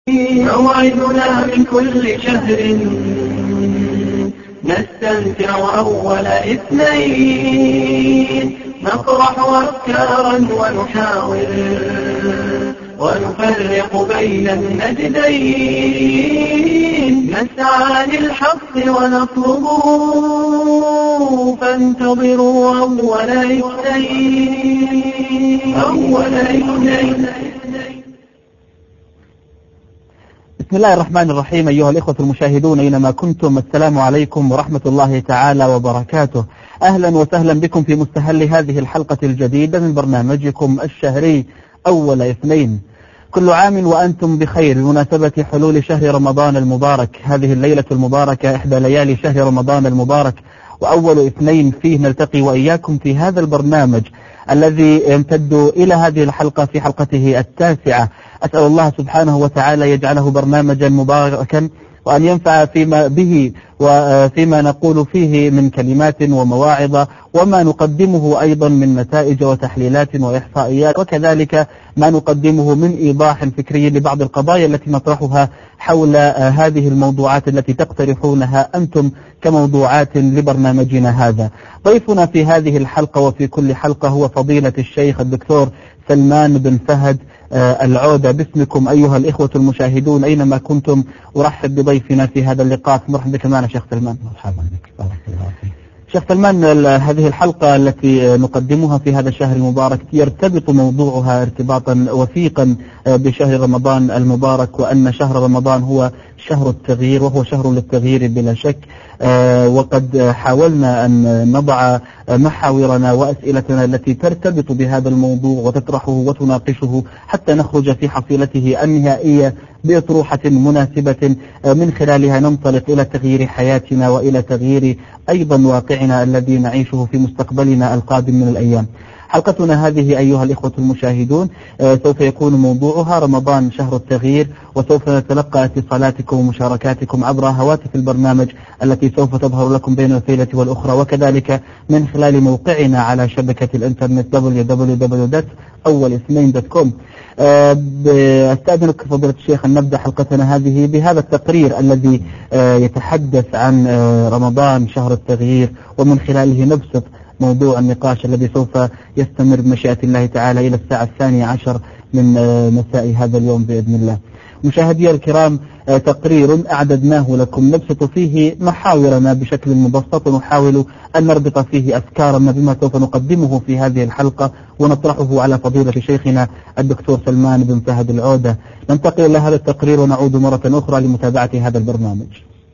موعدنا من كل شهر نستمتع أول اثنين، نطرح أفكارا ونحاور ونفرق بين النجدين، نسعى للحق ونطلبه، فانتظروا أول اثنين. بسم الله الرحمن الرحيم. أيها الإخوة المشاهدون أينما كنتم، السلام عليكم ورحمة الله تعالى وبركاته. أهلا وسهلا بكم في مستهل هذه الحلقة الجديدة من برنامجكم الشهري أول اثنين. كل عام وأنتم بخير بمناسبة حلول شهر رمضان المبارك. هذه الليلة المباركة إحدى ليالي شهر رمضان المبارك، وأول اثنين فيه نلتقي وإياكم في هذا البرنامج الذي يمتد إلى هذه الحلقة في حلقته التاسعة. أسأل الله سبحانه وتعالى يجعله برنامجا مباركا، وأن ينفع فيما به وفيما نقول فيه من كلمات ومواعظ، وما نقدمه أيضا من نتائج وتحليلات وإحصائيات، وكذلك ما نقدمه من إيضاح فكري لبعض القضايا التي نطرحها حول هذه الموضوعات التي تقترحونها أنتم كموضوعات لبرنامجنا هذا. ضيفنا في هذه الحلقة وفي كل حلقة هو فضيلة الشيخ الدكتور سلمان بن فهد العودة. باسمكم أيها الإخوة المشاهدون أينما كنتم أرحب بضيفنا في هذا اللقاء. مرحبا بك معنا شيخ سلمان. مرحبا بك. بارك الله فيك. شيخ سلمان، هذه الحلقة التي نقدمها في هذا الشهر المبارك يرتبط موضوعها ارتباطا وثيقا بشهر رمضان المبارك، وأن شهر رمضان هو شهر التغيير، وهو شهر للتغيير بلا شك. وقد حاولنا أن نضع محاورنا وأسئلتنا التي ترتبط بهذا الموضوع وتطرحه وتناقشه حتى نخرج في حصيلته النهائية بأطروحة مناسبة من خلالها ننطلق إلى تغيير حياتنا وإلى تغيير أيضا واقعنا الذي نعيشه في مستقبلنا القادم من الأيام. حلقتنا هذه أيها الإخوة المشاهدون سوف يكون موضوعها رمضان شهر التغيير، وسوف نتلقى اتصالاتكم ومشاركاتكم عبر هواتف البرنامج التي سوف تظهر لكم بين الفيلة والأخرى، وكذلك من خلال موقعنا على شبكة الإنترنت www.awaleithnain.com. أستأذنك فضيلة الشيخ أن نبدأ حلقتنا هذه بهذا التقرير الذي يتحدث عن رمضان شهر التغيير، ومن خلاله نبسط موضوع النقاش الذي سوف يستمر بمشيئة الله تعالى إلى الساعة 12 من مساء هذا اليوم بإذن الله. مشاهدي الكرام، تقرير أعددناه لكم نبسط فيه محاورنا بشكل مبسط، ونحاول أن نربط فيه أفكارنا بما سوف نقدمه في هذه الحلقة ونطرحه على فضيلة شيخنا الدكتور سلمان بن فهد العودة. ننتقل إلى هذا التقرير ونعود مرة أخرى لمتابعة هذا البرنامج.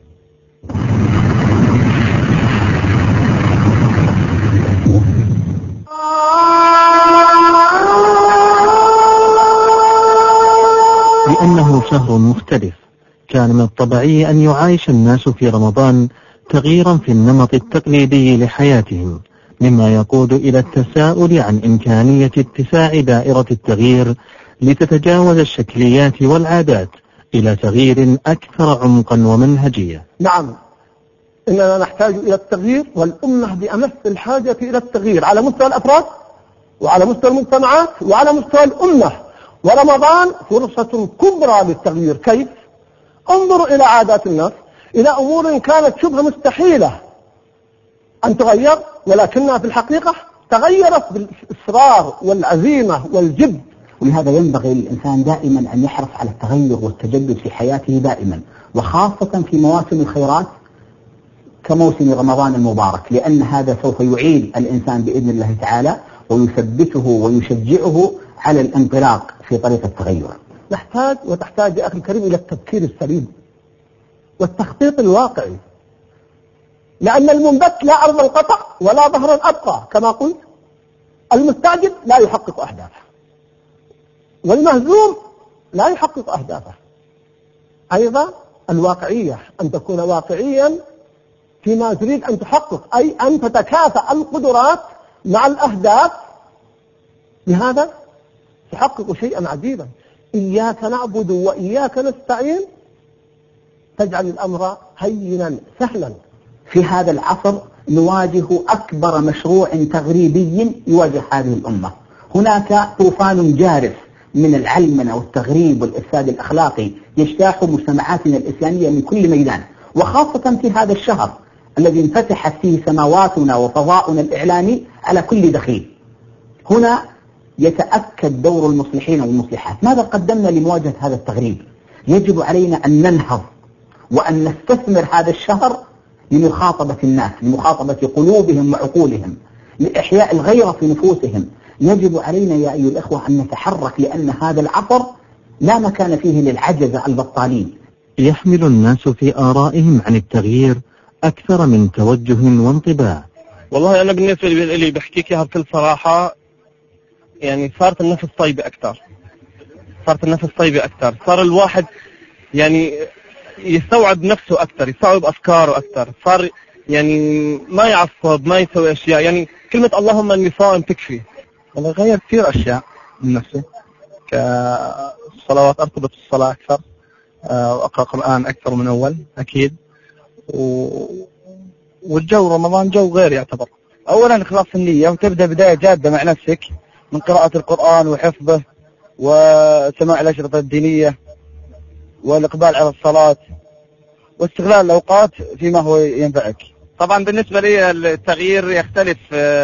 لأنه شهر مختلف، كان من الطبيعي أن يعايش الناس في رمضان تغييرا في النمط التقليدي لحياتهم، مما يقود إلى التساؤل عن إمكانية اتساع دائرة التغيير لتتجاوز الشكليات والعادات إلى تغيير أكثر عمقا ومنهجية. نعم، إننا نحتاج إلى التغيير، والأمة بأمس الحاجة إلى التغيير على مستوى الأفراد وعلى مستوى المجتمعات وعلى مستوى الأمة. ورمضان فرصة كبرى للتغيير. كيف؟ انظروا إلى عادات الناس، إلى أمور كانت شبه مستحيلة أن تغير، ولكنها في الحقيقة تغيرت بالإصرار والعزيمة والجد. ولهذا ينبغي للإنسان دائما أن يحرص على التغير والتجدد في حياته دائما، وخاصة في مواسم الخيرات كموسم رمضان المبارك، لأن هذا سوف يعيد الإنسان بإذن الله تعالى ويثبته ويشجعه على الانطلاق في طريق التغير. تحتاج يا أخي الكريم إلى التفكير السليم والتخطيط الواقعي، لأن المنبت لا أرض القطع ولا ظهر الأبقى كما قلت. المستعجل لا يحقق أهدافه، والمهزوم لا يحقق أهدافه. أيضا الواقعية، أن تكون واقعيا فيما تريد أن تحقق، أي أن تتكافأ القدرات مع الأهداف، بهذا تحقق شيئا عجيبا. إياك نعبد وإياك نستعين تجعل الأمر هينا سهلا. في هذا العصر نواجه أكبر مشروع تغريبي يواجه هذه الأمة. هناك طوفان جارف من العلمنة والتغريب والإفساد الأخلاقي يجتاح مجتمعاتنا الإسلامية من كل ميدان، وخاصة في هذا الشهر الذي انفتحت فيه سماواتنا وفضاؤنا الإعلامي على كل دخيل. هنا يتأكد دور المصلحين والمصلحات. ماذا قدمنا لمواجهة هذا التغريب؟ يجب علينا أن ننهض وأن نستثمر هذا الشهر لمخاطبة الناس، لمخاطبة قلوبهم وعقولهم، لإحياء الغيرة في نفوسهم. يجب علينا يا أيها الأخوة أن نتحرك، لأن هذا العصر لا مكان فيه للعجزة البطالين. يحمل الناس في آرائهم عن التغيير أكثر من توجه وانطباع. والله أنا بالنسبة لي بحكيك إياها بكل صراحة، يعني صارت النفس طيبة أكثر، صار الواحد يعني يستوعب نفسه أكثر، يستوعب أفكاره أكثر، صار يعني ما يعصب، ما يسوي أشياء، يعني كلمة اللهم أني صائم تكفي. والله غير كثير أشياء من نفسي، كصلوات أرتبط بالصلاة أكثر، وأقرأ قرآن أكثر من أول أكيد، والجو رمضان جو غير يعتبر. أولا إخلاص النية، وتبدأ بداية جادة مع نفسك من قراءة القرآن وحفظه وسماع الأشرطة الدينية والإقبال على الصلاة واستغلال الأوقات فيما هو ينفعك. طبعا بالنسبة لي التغيير يختلف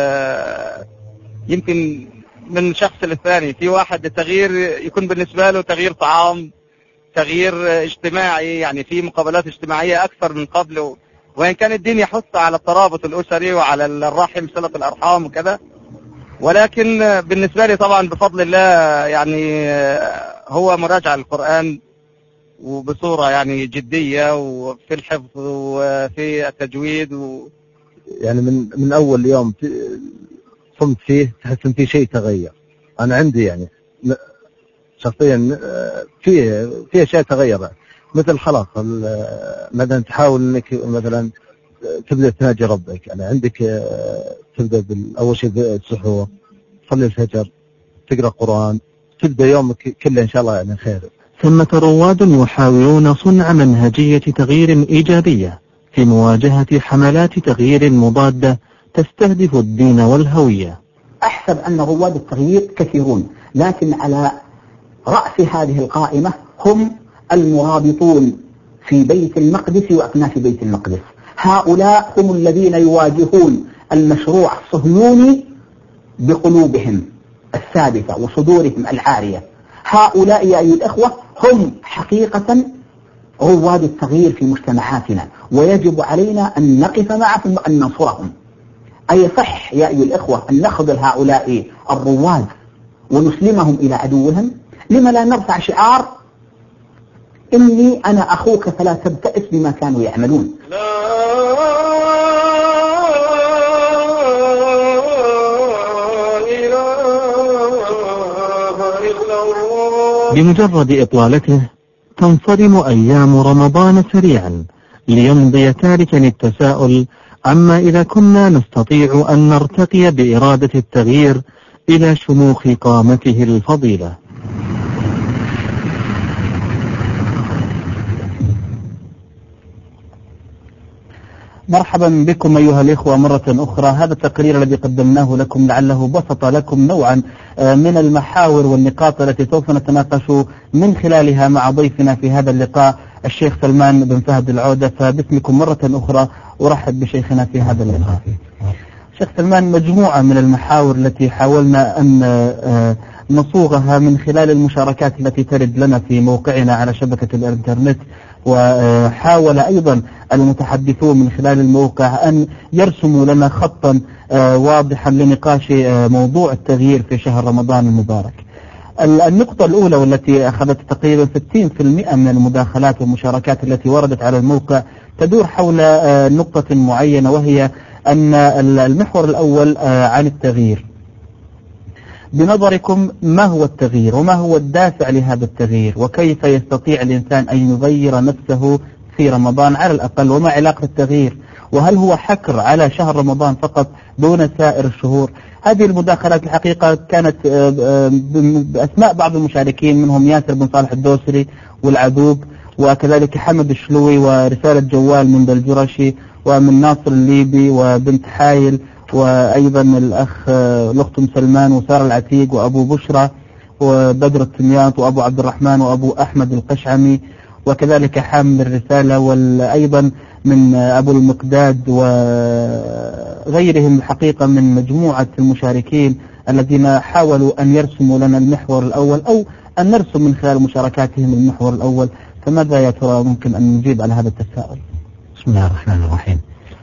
يمكن من شخص للثاني. في واحد التغيير يكون بالنسبة له تغيير طعام، تغيير اجتماعي، يعني في مقابلات اجتماعية أكثر من قبل، وإن كان الدين يحث على الترابط الأسري وعلى الرحم صلة الأرحام وكذا، ولكن بالنسبة لي طبعا بفضل الله يعني هو مراجعة القرآن وبصورة يعني جدية، وفي الحفظ وفي التجويد يعني من أول يوم صمت فيه تحس إن في شيء تغير. أنا عندي يعني شخصيا في أشياء تغيرت، مثل خلاص مثلا تحاول إنك مثلا تبدأ تناجي ربك. يعني عندك تبدأ أول شيء السحور، تصلي الفجر، تقرأ قرآن، تبدأ يومك كله إن شاء الله يعني خير. ثمة رواد يحاولون صنع منهجية تغيير إيجابية في مواجهة حملات تغيير مضادة تستهدف الدين والهوية. أحسب أن رواد التغيير كثيرون، لكن على رأس هذه القائمة هم المرابطون في بيت المقدس وأكناف بيت المقدس. هؤلاء هم الذين يواجهون المشروع الصهيوني بقلوبهم الثابتة وصدورهم العارية. هؤلاء يا أيها الأخوة هم حقيقة رواد التغيير في مجتمعاتنا، ويجب علينا أن نقف معهم وأن ننصرهم. أي صح يا أيها الأخوة أن نخذل هؤلاء الرواد ونسلمهم إلى عدوهم؟ لما لا نرفع شعار إني أنا أخوك فلا تبتئس بما كانوا يعملون؟ بمجرد إطلالته تنصرم أيام رمضان سريعا، ليمضي تاركا التساؤل عما إذا كنا نستطيع أن نرتقي بإرادة التغيير إلى شموخ قامته الفضيلة. مرحبا بكم أيها الإخوة مرة أخرى. هذا التقرير الذي قدمناه لكم لعله بسط لكم نوعا من المحاور والنقاط التي سوف نتناقش من خلالها مع ضيفنا في هذا اللقاء الشيخ سلمان بن فهد العودة. فباسمكم مرة أخرى أرحب بشيخنا في هذا اللقاء. شيخ سلمان، مجموعة من المحاور التي حاولنا أن نصوغها من خلال المشاركات التي ترد لنا في موقعنا على شبكة الإنترنت، وحاول أيضا المتحدثون من خلال الموقع أن يرسموا لنا خطا واضحا لنقاش موضوع التغيير في شهر رمضان المبارك. النقطة الأولى والتي أخذت تقريبا 60% من المداخلات والمشاركات التي وردت على الموقع تدور حول نقطة معينة، وهي أن المحور الأول عن التغيير. بنظركم ما هو التغيير وما هو الدافع لهذا التغيير، وكيف يستطيع الإنسان أن يغير نفسه في رمضان على الأقل، وما علاقة التغيير، وهل هو حكر على شهر رمضان فقط دون سائر الشهور؟ هذه المداخلات الحقيقة كانت بأسماء بعض المشاركين، منهم ياسر بن صالح الدوسري والعذوب، وكذلك حمد الشلوي ورسالة جوال من الجرشي، ومن ناصر الليبي وبنت حايل، وأيضا الأخت أم سلمان وسارة العتيق وأبو بشرى وبدر التمياط وأبو عبد الرحمن وأبو أحمد القشعمي، وكذلك حامل الرسالة، وأيضا من أبو المقداد وغيرهم الحقيقة من مجموعة المشاركين الذين حاولوا أن يرسموا لنا المحور الأول أو أن نرسم من خلال مشاركاتهم المحور الأول. فماذا يا ترى ممكن أن نجيب على هذا التساؤل؟ بسم الله الرحمن الرحيم.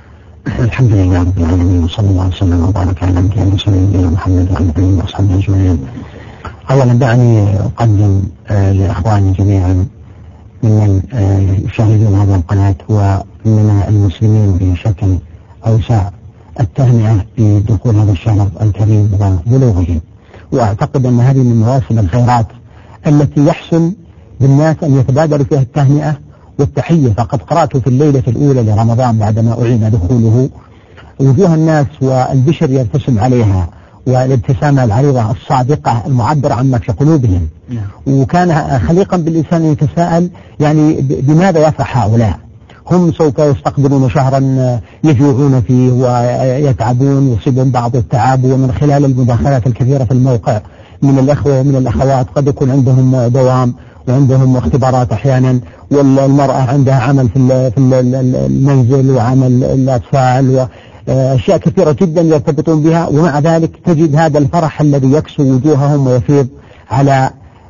الحمد لله رب العالمين، وصلى الله وسلم وبارك على نبينا محمد وعلى آله وصحبه أجمعين. أولا دعني أقدم لإخواني جميعا ممن يشاهدون هذه القناة ومن المسلمين بشكل أوسع التهنئة بدخول هذا الشهر الكريم وبلوغه، وأعتقد أن هذه من مواسم الخيرات التي يحسن بالناس أن يتبادلوا فيها التهنئة والتحية. فقد قرأت في الليلة الأولى لرمضان بعدما أعلن دخوله وجوه الناس والبشر يرتسم عليها، والابتسامة العريضة الصادقة المعبرة عما في قلوبهم. وكان خليقا بالإنسان يتساءل يعني بماذا يفرح هؤلاء؟ هم سوف يستقبلون شهرا يجوعون فيه ويتعبون، يصيبون بعض التعب، ومن خلال المداخلات الكثيرة في الموقع من الأخوة ومن الأخوات قد يكون عندهم دوام وعندهم اختبارات أحيانا، والمرأة عندها عمل في المنزل وعمل الأطفال وأشياء كثيرة جدا يرتبطون بها، ومع ذلك تجد هذا الفرح الذي يكسو وجوههم ويفيض على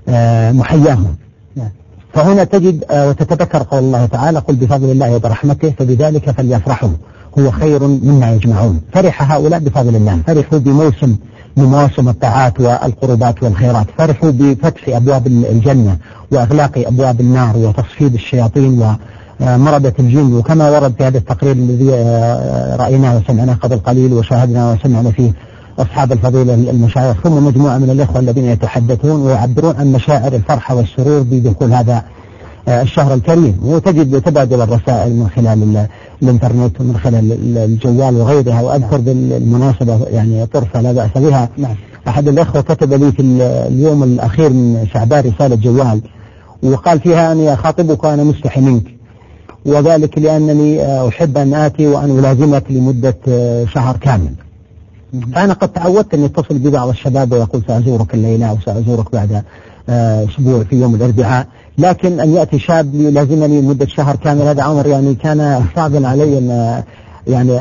محياهم. فهنا تجد وتتذكر قول الله تعالى: قل بفضل الله وبرحمته فبذلك فليفرحوا هو خير مما يجمعون. فرح هؤلاء بفضل الله، فرحوا بموسم من مواسم الطاعات والقربات والخيرات، فرحوا بفتح أبواب الجنة وإغلاق أبواب النار وتصفيد الشياطين ومردة الجن، وكما ورد في هذا التقرير الذي رأيناه وسمعناه قبل قليل وشاهدنا وسمعنا فيه أصحاب الفضيلة المشايخ ثم مجموعة من الإخوة الذين يتحدثون ويعبرون عن مشاعر الفرحة والسرور بدخول هذا الشهر الكريم. وتجد تبادل الرسائل من خلال الانترنت ومن خلال الجوال وغيرها. وأذكر بالمناسبة يعني طرفة لا بأس بها، أحد الإخوة كتب لي في اليوم الأخير من شعبان رسالة جوال وقال فيها: أني أخاطبك وأنا مستحي منك، وذلك لأنني أحب أن آتي وأن ألازمك لمدة شهر كامل. فأنا قد تعودت أن يتصل بي بعض الشباب ويقول: سأزورك الليلة وسأزورك بعد أسبوع في يوم الأربعاء، لكن أن يأتي شاب يلازمني مدة شهر كامل هذا أمر يعني كان صعبا علي أن يعني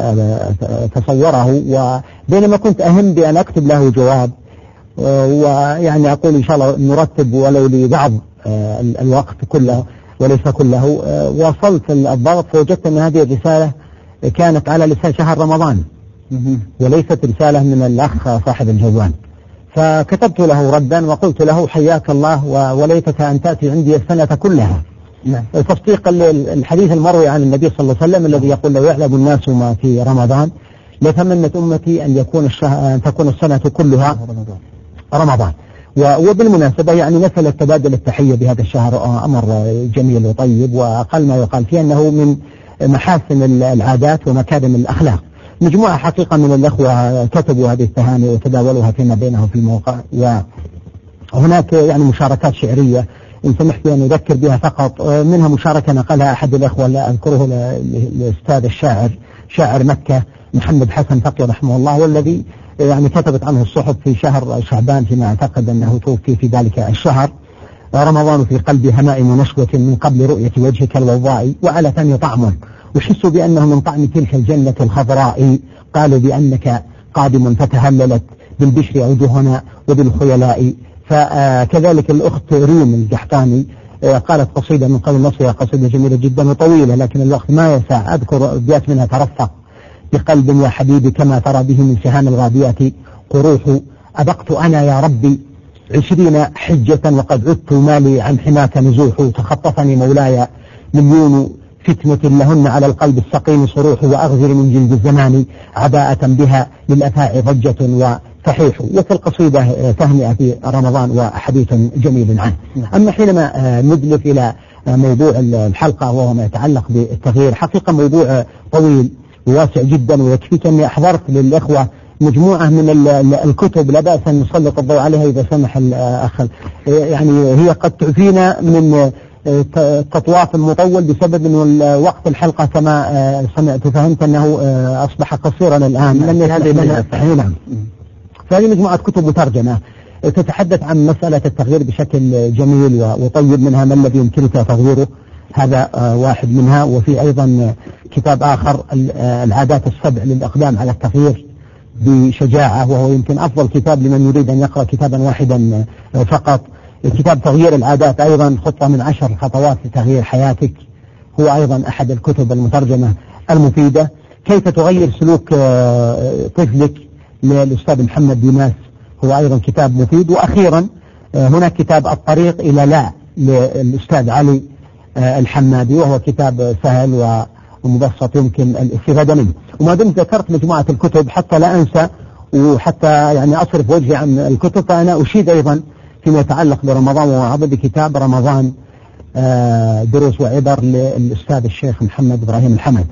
تصوره. وبينما كنت أهم بأن أكتب له جواب ويعني أقول إن شاء الله نرتب ولو لبعض الوقت كله وليس كله، وصلت الضغط فوجدت أن هذه الرسالة كانت على لسان شهر رمضان وليست رسالة من الأخ صاحب الجوال. فكتبت له ردا وقلت له: حياك الله وليتك أن تأتي عندي السنة كلها. تصديقا للحديث المروي عن النبي صلى الله عليه وسلم الذي يقول: لو يعلم الناس ما في رمضان لتمنت أمتي أن تكون السنة كلها رمضان. وبالمناسبة يعني مثل تبادل التحية بهذا الشهر أمر جميل وطيب، وأقل ما يقال فيه أنه من محاسن العادات ومكارم الأخلاق. مجموعة حقيقة من الأخوة كتبوا هذه التهاني وتداولوها فيما بينهم في الموقع، وهناك يعني مشاركات شعرية إن سمحت أن أذكر بها فقط. منها مشاركة نقلها أحد الأخوة لا أذكره الأستاذ الشاعر شاعر مكة محمد حسن فقي رحمه الله، والذي يعني كتبت عنه الصحف في شهر شعبان فيما أعتقد أنه توفي في ذلك الشهر: رمضان في قلبي همائم ونشوة من قبل رؤية وجهك الوضاء، وعلى فمي طعم أحس بأنه من طعم تلك الجنة الخضراء، قالوا بأنك قادم فتهللت بالبشر أوجهنا وبالخيلاء. فكذلك الأخت ريم الجحطاني قالت قصيدة من قول نصرها، قصيدة جميلة جدا وطويلة لكن الوقت ما يسع أذكر أبيات منها: ترفق بقلب يا حبيبي كما ترى به من سهام الغابيات قروح، أبقت أنا يا ربي 20 حجة وقد عدت مالي عن حماك نزوح، تخطفني مولاي مليون فتنة لهن على القلب السقيم صروح، وأغزر من جلد الزمان عباءة بها للأفاعي ضجة وفحيح. وفي القصيدة تهنئة في رمضان وحديث جميل عنه. أما حينما ندلف إلى موضوع الحلقة وهو ما يتعلق بالتغيير، حقيقة موضوع طويل وواسع جدا، ويكفيك أني أحضرت للإخوة مجموعة من الكتب لا بأس أن نسلط الضوء عليها إذا سمح الأخ. يعني هي قد تعفينا من تطواف مطول بسبب أن وقت الحلقة كما سمعت فهمت أنه أصبح قصيرا الآن. نعم. فهذه مجموعة كتب مترجمة تتحدث عن مسألة التغيير بشكل جميل وطيب، منها ما الذي يمكنك تغييره، هذا واحد منها. وفي أيضا كتاب آخر العادات السبع للإقدام على التغيير بشجاعة، وهو يمكن أفضل كتاب لمن يريد أن يقرأ كتابا واحدا فقط. كتاب تغيير العادات أيضا خطة من 10 خطوات لتغيير حياتك، هو أيضا أحد الكتب المترجمة المفيدة. كيف تغير سلوك طفلك للأستاذ محمد ديماس، هو أيضا كتاب مفيد. وأخيرا هناك كتاب الطريق إلى لا للأستاذ علي الحمادي، وهو كتاب سهل ومبسط يمكن الاستفادة منه. وما دمت ذكرت مجموعة الكتب حتى لا أنسى وحتى يعني أصرف وجهي عن الكتب، فأنا أشيد أيضا فيما يتعلق برمضان وعرض بكتاب رمضان دروس وعبر للأستاذ الشيخ محمد إبراهيم الحمد،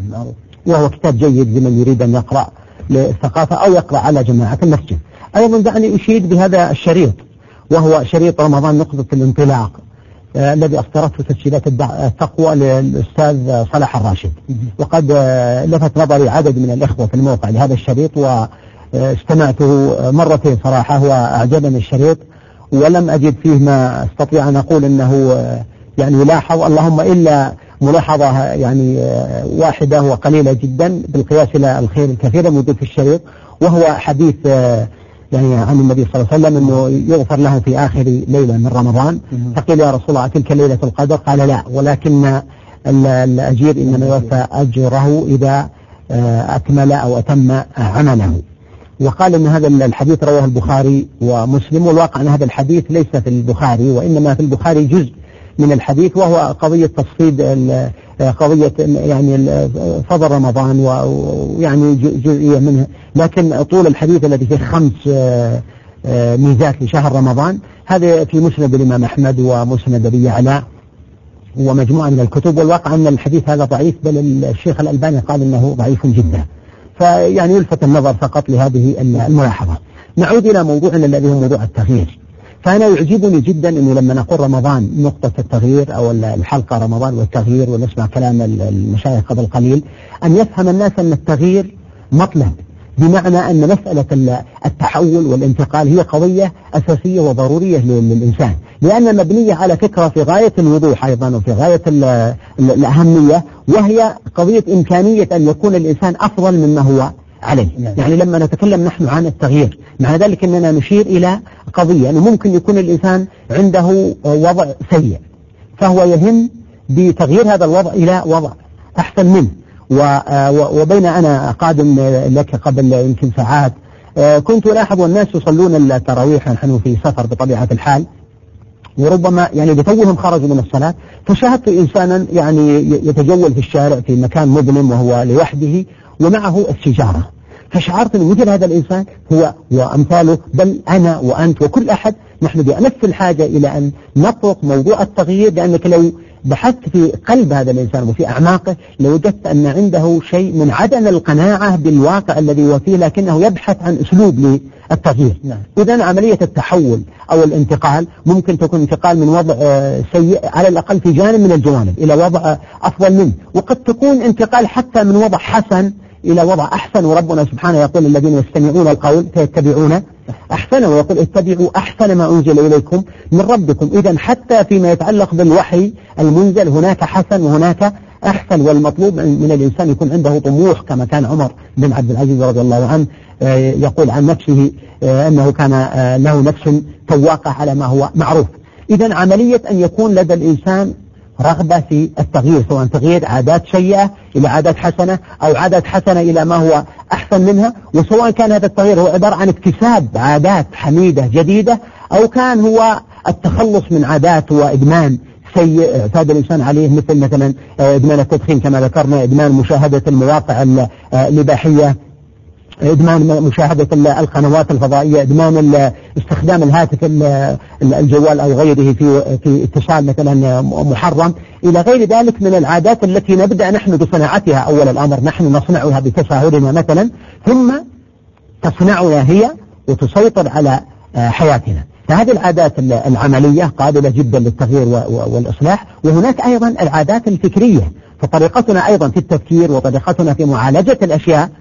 وهو كتاب جيد لمن يريد أن يقرأ للثقافة أو يقرأ على جماعة المسجد. أيضا دعني أشيد بهذا الشريط، وهو شريط رمضان نقطة الانطلاق الذي أصدرته تسجيلات التقوى للأستاذ صلاح الراشد، وقد لفت نظري عدد من الإخوة في الموقع لهذا الشريط، واستمعته مرتين صراحة وأعجبني الشريط، ولم أجد فيه ما استطيع أن أقول أنه يعني يلاحظ، اللهم إلا ملاحظة يعني واحدة وقليلة جدا بالقياس إلى الخير الكثير الموجود في الشريط، وهو حديث يعني عن النبي صلى الله عليه وسلم أنه يغفر له في آخر ليلة من رمضان. فقيل يا رسول الله تلك ليلة القدر؟ قال لا، ولكن الأجير إنما يوفى أجره إذا أكمل أو أتم عمله. وقال أن هذا الحديث رواه البخاري ومسلم، والواقع أن هذا الحديث ليس في البخاري، وإنما في البخاري جزء من الحديث، وهو قضية تصفيد قضية يعني فضل رمضان ويعني جزئية منها، لكن طول الحديث الذي فيه 5 ميزات لشهر رمضان هذا في مسند الإمام أحمد ومسند أبي يعلى ومجموعة من الكتب. والواقع أن الحديث هذا ضعيف، بل الشيخ الألباني قال إنه ضعيف جدا، فيعني يلفت النظر فقط لهذه الملاحظة. نعود إلى موضوعنا الذي هو موضوع التغيير. فأنا يعجبني جدا أنه لما نقول رمضان نقطة التغيير أو الحلقة رمضان والتغيير ونسمع كلام المشايخ قبل قليل، أن يفهم الناس أن التغيير مطلب، بمعنى أن مسألة التحول والانتقال هي قضية أساسية وضرورية للإنسان، لأنها مبنية على فكرة في غاية الوضوح أيضا وفي غاية الأهمية، وهي قضية إمكانية أن يكون الإنسان أفضل مما هو عليه. يعني لما نتكلم نحن عن التغيير مع ذلك أننا نشير إلى قضية أنه ممكن يكون الإنسان عنده وضع سيء، فهو يهم بتغيير هذا الوضع إلى وضع أحسن منه. وبين أنا قادم لك قبل يمكن ساعات كنت ألاحظ الناس يصلون التراويح، نحن في سفر بطبيعة الحال، وربما يعني لتوهم خرجوا من الصلاة، فشاهدت إنسانا يعني يتجول في الشارع في مكان مظلم وهو لوحده ومعه السيجارة، فشعرت أن مثل هذا الإنسان هو وأمثاله، بل أنا وأنت وكل أحد نحن بأمس الحاجة إلى أن نطرق موضوع التغيير، لأنك لو بحثت في قلب هذا الإنسان وفي أعماقه لوجدت أن عنده شيء من عدم القناعة بالواقع الذي هو فيه، لكنه يبحث عن أسلوب للتغيير. إذن عملية التحول أو الانتقال ممكن تكون انتقال من وضع سيء على الأقل في جانب من الجوانب إلى وضع أفضل منه، وقد تكون انتقال حتى من وضع حسن إلى وضع أحسن. وربنا سبحانه يقول الذين يستمعون القول فيتبعون أحسنه، ويقول اتبعوا أحسن ما أنزل إليكم من ربكم. إذن حتى فيما يتعلق بالوحي المنزل هناك حسن وهناك أحسن، والمطلوب من الإنسان يكون عنده طموح، كما كان عمر بن عبد العزيز رضي الله عنه يقول عن نفسه أنه كان له نفس تواقع على ما هو معروف. إذن عملية أن يكون لدى الإنسان رغبة في التغيير، سواء تغيير عادات سيئة إلى عادات حسنة أو عادات حسنة إلى ما هو أحسن منها، وسواء كان هذا التغيير هو عبارة عن اكتساب عادات حميدة جديدة أو كان هو التخلص من عادات وإدمان سيء اعتاد الإنسان عليه، مثلا إدمان التدخين كما ذكرنا، إدمان مشاهدة المواقع الإباحية، إدمان مشاهدة القنوات الفضائية، إدمان استخدام الهاتف الجوال أو غيره في اتصال مثلا محرم، إلى غير ذلك من العادات التي نبدأ نحن بصناعتها. أول الأمر نحن نصنعها بتساهلنا مثلا، ثم تصنعها هي وتسيطر على حياتنا. فهذه العادات العملية قابلة جدا للتغيير والإصلاح. وهناك أيضا العادات الفكرية، فطريقتنا أيضا في التفكير وطريقتنا في معالجة الأشياء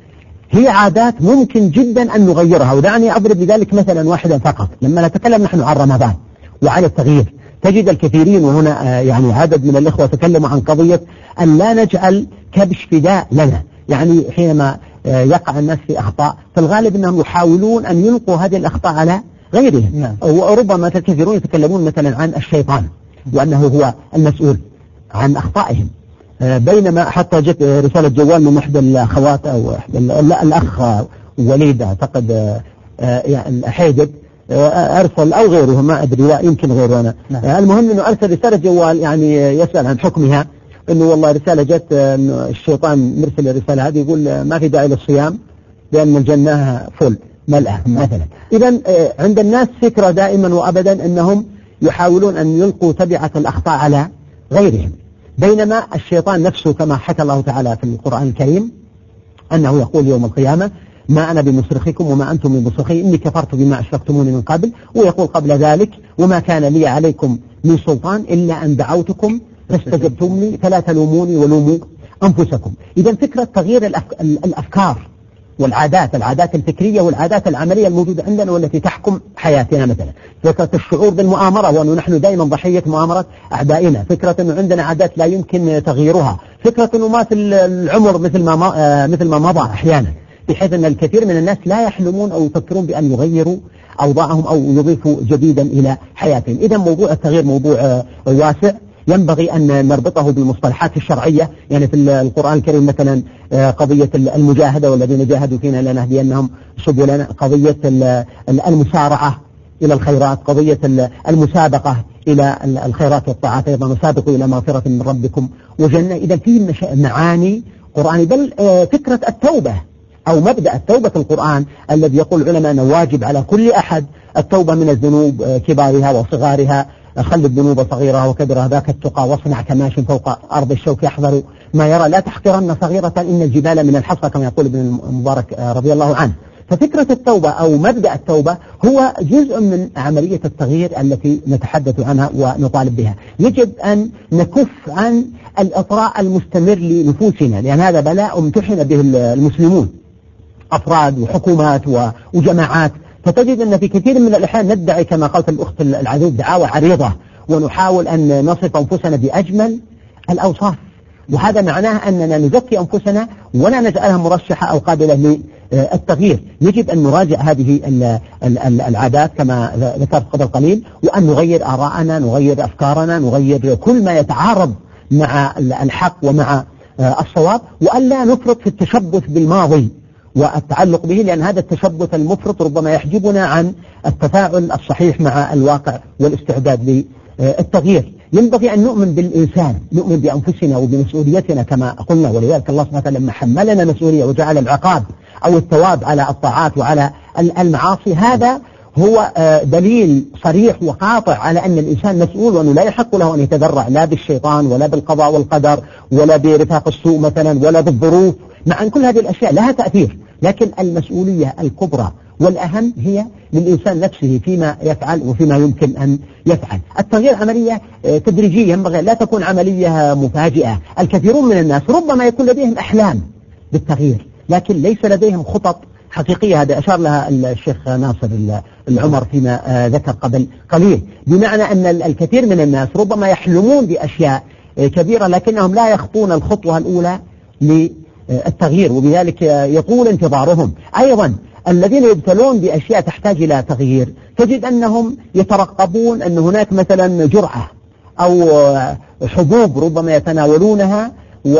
هي عادات ممكن جدا أن نغيرها. ودعني أضرب لذلك مثلا واحدا فقط. لما نتكلم نحن عن رمضان وعن التغيير تجد الكثيرين، وهنا يعني عدد من الإخوة تكلموا عن قضية أن لا نجعل كبش فداء لنا. يعني حينما يقع الناس في أخطاء فالغالب أنهم يحاولون أن يلقوا هذه الأخطاء على غيرهم. وربما الكثيرون يتكلمون مثلا عن الشيطان وأنه هو المسؤول عن أخطائهم، بينما حتى جت رسالة جوال من إحدى الأخوات أو الأخ وليد أعتقد يعني حيدر أرسل أو غيره ما أدري يمكن غيره أنا. المهم أنه أرسل رسالة جوال يعني يسأل عن حكمها، أنه والله رسالة جت أنه الشيطان مرسل الرسالة هذه يقول ما في داعي للصيام لأن الجنة فل ملأة مثلا. إذا عند الناس فكرة دائما وأبدا أنهم يحاولون أن يلقوا تبعة الأخطاء على غيرهم، بينما الشيطان نفسه كما حكى الله تعالى في القرآن الكريم أنه يقول يوم القيامة ما أنا بمصرخكم وما أنتم بمصرخي إني كفرت بما أشركتموني من قبل، ويقول قبل ذلك وما كان لي عليكم من سلطان إلا أن دعوتكم فاستجبتم لي فلا تلوموني ولوموا أنفسكم. إذا فكرة تغيير الأفكار والعادات، العادات الفكرية والعادات العملية الموجودة عندنا والتي تحكم حياتنا، مثلا فكرة الشعور بالمؤامرة وأنه نحن دائما ضحية مؤامرة أعدائنا، فكرة أنه عندنا عادات لا يمكن تغييرها، فكرة أنه مات العمر مثل ما مضى أحيانا، بحيث أن الكثير من الناس لا يحلمون أو يفكرون بأن يغيروا أوضاعهم أو يضيفوا جديدا إلى حياتهم. إذا موضوع التغيير موضوع واسع ينبغي أن نربطه بالمصطلحات الشرعية. يعني في القرآن الكريم مثلا قضية المجاهدة والذين جاهدوا فينا لنهدينهم سبلنا، قضية المسارعة إلى الخيرات، قضية المسابقة إلى الخيرات والطاعات أيضا، وسابقوا إلى مغفرة من ربكم وجنة. إذا في معاني قرآنية، بل فكرة التوبة أو مبدأ التوبة في القرآن الذي يقول العلماء أنه واجب على كل أحد التوبة من الذنوب كبارها وصغارها، خل الذنوب صغيرها وكبرها ذاك التقى واصنع كماش فوق أرض الشوك يحذر ما يرى لا تحقرن صغيرة إن الجبال من الحصى كما يقول ابن المبارك رضي الله عنه. ففكرة التوبة أو مبدأ التوبة هو جزء من عملية التغيير التي نتحدث عنها ونطالب بها. يجب أن نكف عن الإطراء المستمر لنفوسنا، لأن هذا بلاء امتحن به المسلمون، أفراد وحكومات وجماعات. فتجد أن في كثير من الأحيان ندعي كما قالت الأخت العذوب دعاوى عريضة ونحاول أن نصف أنفسنا بأجمل الأوصاف، وهذا معناه أننا نزكي أنفسنا ولا نجعلها مرشحة أو قابلة للتغيير. يجب أن نراجع هذه العادات كما ذكرت قبل قليل، وأن نغير آراءنا، نغير أفكارنا، نغير كل ما يتعارض مع الحق ومع الصواب، وأن لا نفرط في التشبث بالماضي والتعلق به، لأن هذا التشبث المفرط ربما يحجبنا عن التفاعل الصحيح مع الواقع والاستعداد للتغيير. ينبغي أن نؤمن بالإنسان، نؤمن بأنفسنا وبمسؤوليتنا كما قلنا، ولذلك الله سبحانه وتعالى لما حملنا مسؤولية وجعل العقاب أو الثواب على الطاعات وعلى المعاصي، هذا هو دليل صريح وقاطع على أن الإنسان مسؤول، وأنه لا يحق له أن يتذرع لا بالشيطان ولا بالقضاء والقدر ولا برفاق السوء مثلا ولا بالظروف، مع أن كل هذه الأشياء لها تأثير، لكن المسؤولية الكبرى والأهم هي للإنسان نفسه فيما يفعل وفيما يمكن أن يفعل. التغيير عملية تدريجية، ينبغي لا تكون عملية مفاجئة. الكثيرون من الناس ربما يكون لديهم أحلام بالتغيير لكن ليس لديهم خطط حقيقية. هذا أشار لها الشيخ ناصر العمر فيما ذكر قبل قليل، بمعنى أن الكثير من الناس ربما يحلمون بأشياء كبيرة لكنهم لا يخطون الخطوة الأولى للتغيير، وبذلك يطول انتظارهم. أيضا الذين يبتلون بأشياء تحتاج إلى تغيير تجد أنهم يترقبون أن هناك مثلا جرعة أو حبوب ربما يتناولونها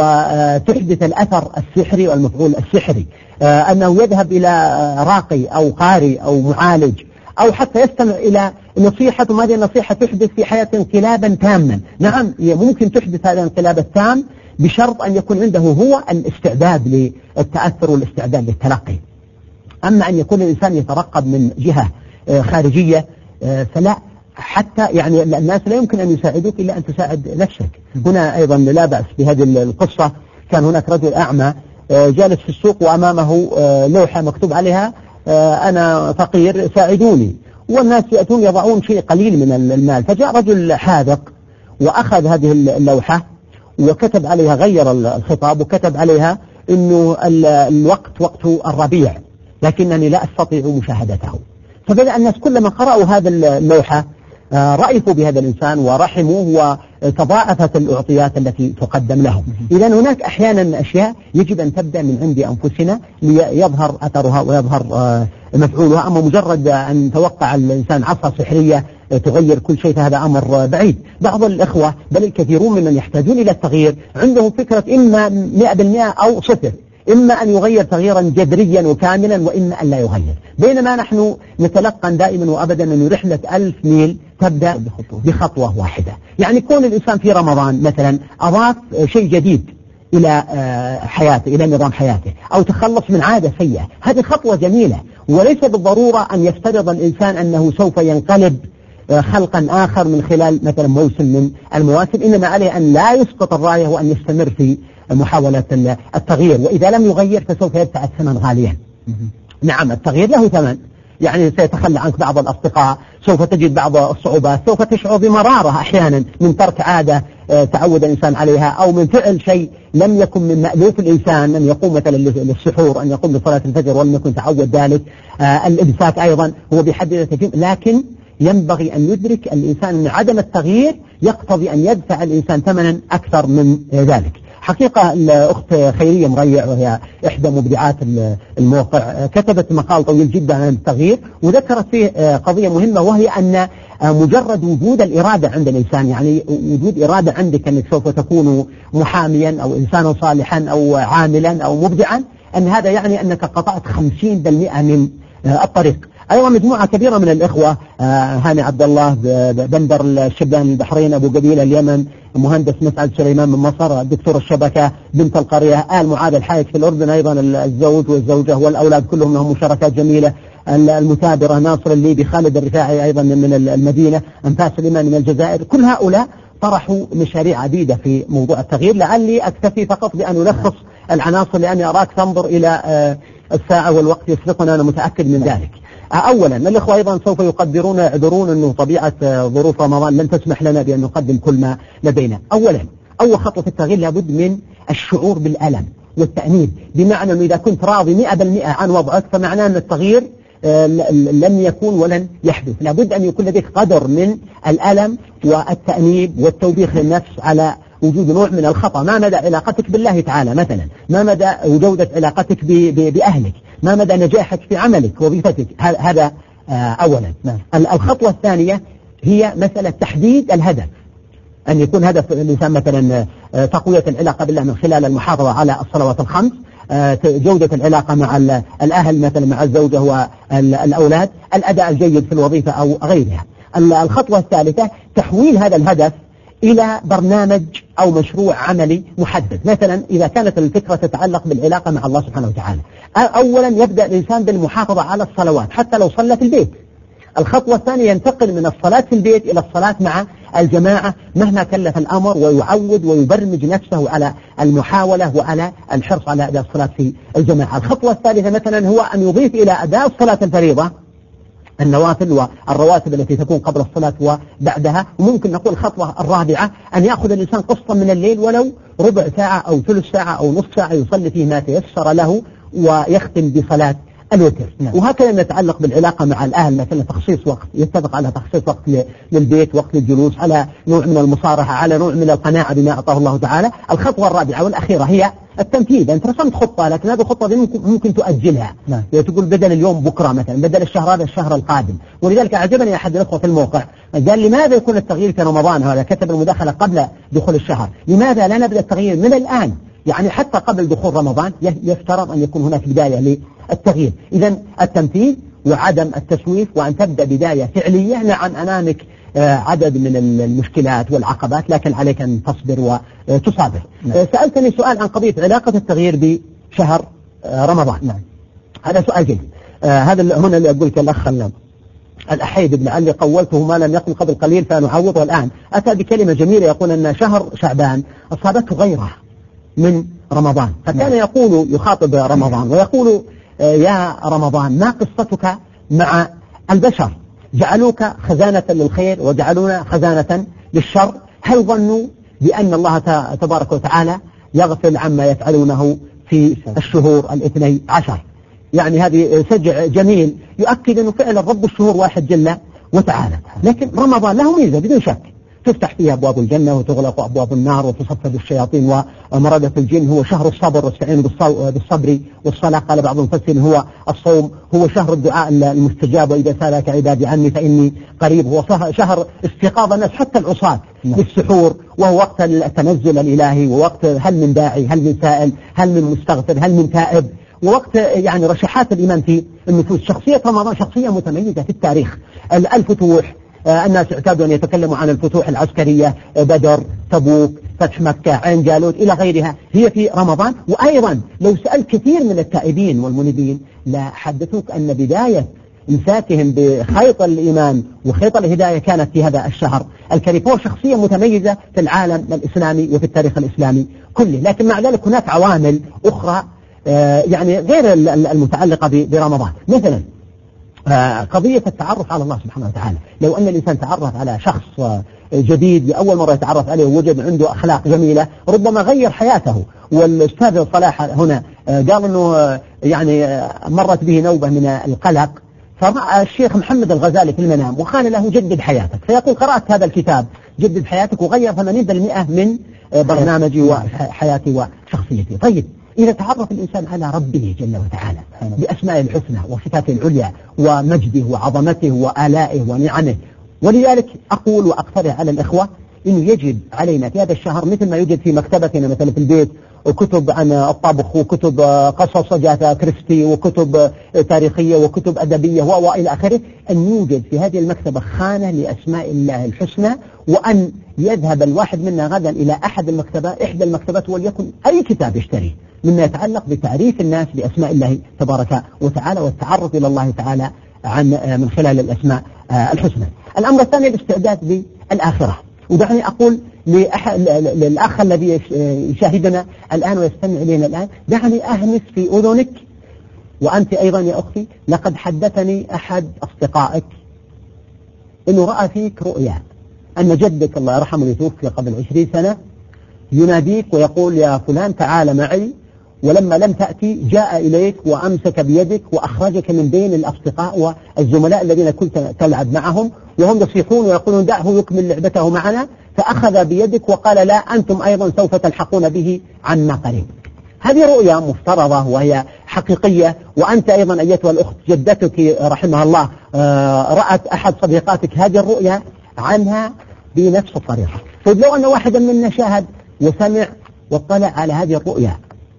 وتحدث الأثر السحري والمفعول السحري، أنه يذهب إلى راقي أو قارئ أو معالج أو حتى يستمع إلى نصيحة، وهذه النصيحة تحدث في حياته انقلابا تاما. نعم ممكن تحدث هذا الانقلاب التام بشرط أن يكون عنده هو الاستعداد للتأثر والاستعداد للتلقي. أما أن يكون الإنسان يترقب من جهة خارجية فلا، حتى يعني الناس لا يمكن أن يساعدوك إلا أن تساعد نفسك. هنا أيضا لا بأس بهذه القصة. كان هناك رجل أعمى جالس في السوق وأمامه لوحة مكتوب عليها أنا فقير ساعدوني، والناس يأتون يضعون شيء قليل من المال، فجاء رجل حاذق وأخذ هذه اللوحة وكتب عليها، غير الخطاب وكتب عليها أنه الوقت وقت الربيع لكنني لا أستطيع مشاهدته. فبدأ الناس كلما قرأوا هذا اللوحة رأفوا بهذا الإنسان ورحموه وتضاعفت الأعطيات التي تقدم لهم. إذا هناك أحيانا أشياء يجب أن تبدأ من عند أنفسنا ليظهر أثرها ويظهر مفعولها. أما مجرد أن توقع الإنسان عصا سحرية تغير كل شيء فهذا أمر بعيد. بعض الإخوة بل الكثيرون ممن يحتاجون إلى التغيير عندهم فكرة إما 100% أو 0، إما أن يغير تغييرا جذريا وكاملا وإما أن لا يغير. بينما نحن نتلقن دائما وأبدا أن رحلة 1000 ميل تبدأ بخطوة واحدة. يعني كون الإنسان في رمضان مثلا أضاف شيء جديد إلى حياته، إلى نظام حياته، أو تخلص من عادة سيئة، هذه خطوة جميلة. وليس بالضرورة أن يفترض الإنسان أنه سوف ينقلب خلقا آخر من خلال مثلا موسم من المواسم، إنما عليه أن لا يسقط الراية وأن يستمر في محاولة التغيير، وإذا لم يغير فسوف يدفع الثمن غاليا. نعم التغيير له ثمن، يعني سيتخلى عنك بعض الأصدقاء، سوف تجد بعض الصعوبات، سوف تشعر بمرارة أحيانا من ترك عادة تعود الإنسان عليها، أو من فعل شيء لم يكن من مألوف الإنسان أن يقوم مثلا للسحور، أن يقوم بصلاة الفجر ولم يكن تعود ذلك. الإمساك أيضا هو بحد ذاته، لكن ينبغي أن يدرك الإنسان أن عدم التغيير يقتضي أن يدفع الإنسان ثمنا أكثر من ذلك. حقيقة الأخت خيرية مريع وهي إحدى مبدعات الموقع كتبت مقال طويل جدا عن التغيير، وذكرت فيه قضية مهمة، وهي أن مجرد وجود الإرادة عند الإنسان، يعني وجود إرادة عندك أنك سوف تكون محاميا أو إنسانا صالحا أو عاملا أو مبدعا، أن هذا يعني أنك قطعت 50% من الطريق. أيضا مجموعة كبيرة من الإخوة، هاني عبد الله بندر الشبان البحرين، أبو قبيلة اليمن، مهندس مسعد سليمان من مصر، دكتور الشبكة بنت القرية، آل معاذ الحايك في الأردن، أيضا الزوج والزوجة والأولاد كلهم لهم مشاركات جميلة، المثابرة ناصر الليبي، خالد الرفاعي أيضا من المدينة، أنفاس سليمان من الجزائر، كل هؤلاء طرحوا مشاريع عديدة في موضوع التغيير. لعلي أكتفي فقط بأن ألخص العناصر لأني أراك تنظر إلى الساعة والوقت يسبقنا، أنا متأكد من ذلك. أولا الإخوة أيضا سوف يعذرون أنه طبيعة ظروف رمضان لن تسمح لنا بأن نقدم كل ما لدينا. أولا أول خطوة في التغيير لابد من الشعور بالألم والتأنيب، بمعنى أنه إذا كنت راضي 100% عن وضعك فمعناه أن التغيير لن يكون ولن يحدث. لابد أن يكون لديك قدر من الألم والتأنيب والتوبيخ للنفس على وجود نوع من الخطأ. ما مدى علاقتك بالله تعالى مثلا، ما مدى جودة علاقتك بأهلك، ما مدى نجاحك في عملك وظيفتك، هذا أولا. الخطوة الثانية هي مسألة تحديد الهدف، أن يكون هدف الإنسان مثلا تقوية العلاقة بالله من خلال المحافظة على الصلوات الخمس، جودة العلاقة مع الأهل مثلا مع الزوجة والأولاد، الأداء الجيد في الوظيفة أو غيرها. الخطوة الثالثة تحويل هذا الهدف إلى برنامج أو مشروع عملي محدد. مثلا إذا كانت الفكرة تتعلق بالعلاقة مع الله سبحانه وتعالى، أولا يبدأ الإنسان بالمحافظة على الصلوات حتى لو صلى في البيت. الخطوة الثانية ينتقل من الصلاة في البيت إلى الصلاة مع الجماعة مهما كلف الأمر، ويعود ويبرمج نفسه على المحاولة وعلى الحرص على أداء الصلاة في الجماعة. الخطوة الثالثة مثلا هو أن يضيف إلى أداء الصلاة الفريضة النوافل والرواتب التي تكون قبل الصلاة وبعدها. وممكن نقول الخطوة الرابعة أن يأخذ الإنسان قسطا من الليل ولو ربع ساعة أو ثلث ساعة أو نصف ساعة يصلي فيه ما تيسر له ويختم بصلاة الوتر. وهكذا نتعلق بالعلاقة مع الأهل، مثلا تخصيص وقت، يتفق على تخصيص وقت للبيت، وقت للجلوس، على نوع من المصارحة، على نوع من القناعة بما أعطاه الله تعالى. الخطوة الرابعة والأخيرة هي التنفيذ. أنت رسمت خطة لكن هذه الخطة ممكن تؤجلها، يعني تقول بدل اليوم بكرة مثلا، بدل الشهر هذا الشهر القادم. ولذلك أعجبني أحد الأخوة في الموقع قال لماذا يكون التغيير في رمضان؟ هذا كتب المداخلة قبل دخول الشهر، لماذا لا نبدأ التغيير من الآن؟ يعني حتى قبل دخول رمضان يفترض أن يكون هناك بداية للتغيير. إذا التنفيذ وعدم التسويف، وأن تبدأ بداية فعلية. نعم أمامك عدد من المشكلات والعقبات، لكن عليك أن تصبر وتصابر. سألتني سؤال عن قضية علاقة التغيير بشهر رمضان. هذا سؤال جيد. هذا هنا اللي أقول لك الأخ الأحيد بن علي قولته ما لم يقل قبل قليل فنعوضه الآن. أتى بكلمة جميلة يقول أن شهر شعبان أصابته غيره من رمضان، فكان يقول يخاطب رمضان ويقول يا رمضان ما قصتك مع البشر؟ جعلوك خزانة للخير وجعلونا خزانة للشر. هل ظنوا بأن الله تبارك وتعالى يغفل عما يفعلونه في الشهور 12. يعني هذه سجع جميل يؤكد أنه فعلا رب الشهور واحد جل وتعالى. لكن رمضان له ميزة بدون شك، تفتح فيها أبواب الجنة وتغلق أبواب النار وتصفد الشياطين ومردة الجن. هو شهر الصبر، واستعينوا بالصبر والصلاة. قال بعض المفسرين هو الصوم، هو شهر الدعاء المستجاب، وإذا سألك عبادي عني فإني قريب. هو شهر استيقاظ الناس حتى العصاة للسحور، وهو وقت التنزل الإلهي، ووقت هل من داعي، هل من سائل، هل من مستغفر، هل من تائب، ووقت يعني رشحات الإيمان في النفوس. شخصية رمضان شخصية متميزة في التاريخ. الفتوح، الناس اعتادوا أن يتكلموا عن الفتوح العسكرية، بدر، تبوك، فتح مكة، عين جالوت إلى غيرها، هي في رمضان. وأيضا لو سألت كثير من التائبين والمنيبين لا حدثوك أن بداية إمساكهم بخيط الإيمان وخيط الهداية كانت في هذا الشهر الكريم. هو شخصية متميزة في العالم الإسلامي وفي التاريخ الإسلامي كله. لكن مع ذلك هناك عوامل أخرى يعني غير المتعلقة برمضان، مثلا قضية التعرف على الله سبحانه وتعالى. لو أن الإنسان تعرف على شخص جديد لأول مرة يتعرف عليه ووجد عنده أخلاق جميلة ربما غير حياته. والأستاذ صلاح هنا قال أنه يعني مرت به نوبة من القلق، فرأى الشيخ محمد الغزالي في المنام وقال له جدد حياتك، فيقول قرأت هذا الكتاب جدد حياتك وغير 80% من برنامجي وحياتي وشخصيتي. طيب إذا تعرف الإنسان على ربه جل وتعالى بأسمائه الحسنى وصفاته العليا ومجده وعظمته وآلائه ونعمه، ولذلك أقول وأقترح على الإخوة إنه يجب علينا في هذا الشهر مثل ما يوجد في مكتبتنا مثلا في البيت وكتب عن الطبخ وكتب قصص جاتا كريستي وكتب تاريخية وكتب أدبية وإلى آخره، أن يوجد في هذه المكتبة خانة لأسماء الله الحسنى، وأن يذهب الواحد منا غدا إلى إحدى المكتبات وليكن أي كتاب يشتريه مما يتعلق بتعريف الناس بأسماء الله تبارك وتعالى والتعرف إلى الله تعالى من خلال الأسماء الحسنى. الأمر الثاني الاستعداد للآخرة. ودعني أقول للأخ الذي يشاهدنا الآن ويستمع إلينا الآن، دعني أهمس في أذنك وأنت أيضا يا أختي، لقد حدثني أحد أصدقائك أنه رأى فيك رؤيا أن جدك الله يرحمه يتوفي قبل 20 سنة يناديك ويقول يا فلان تعال معي، ولما لم تأتي جاء إليك وأمسك بيدك وأخرجك من بين الأصدقاء والزملاء الذين كنت تلعب معهم، وهم يصيحون ويقولون دعه يكمل لعبته معنا، فأخذ بيدك وقال لا أنتم أيضا سوف تلحقون به عما قريب. هذه رؤيا مفترضة وهي حقيقية، وأنت أيضا أيتها الأخت جدتك رحمها الله رأت أحد صديقاتك هذه الرؤيا عنها بنفس الطريقة. طيب لو أن واحدا منا شاهد وسمع واطلع على هذه الرؤيا،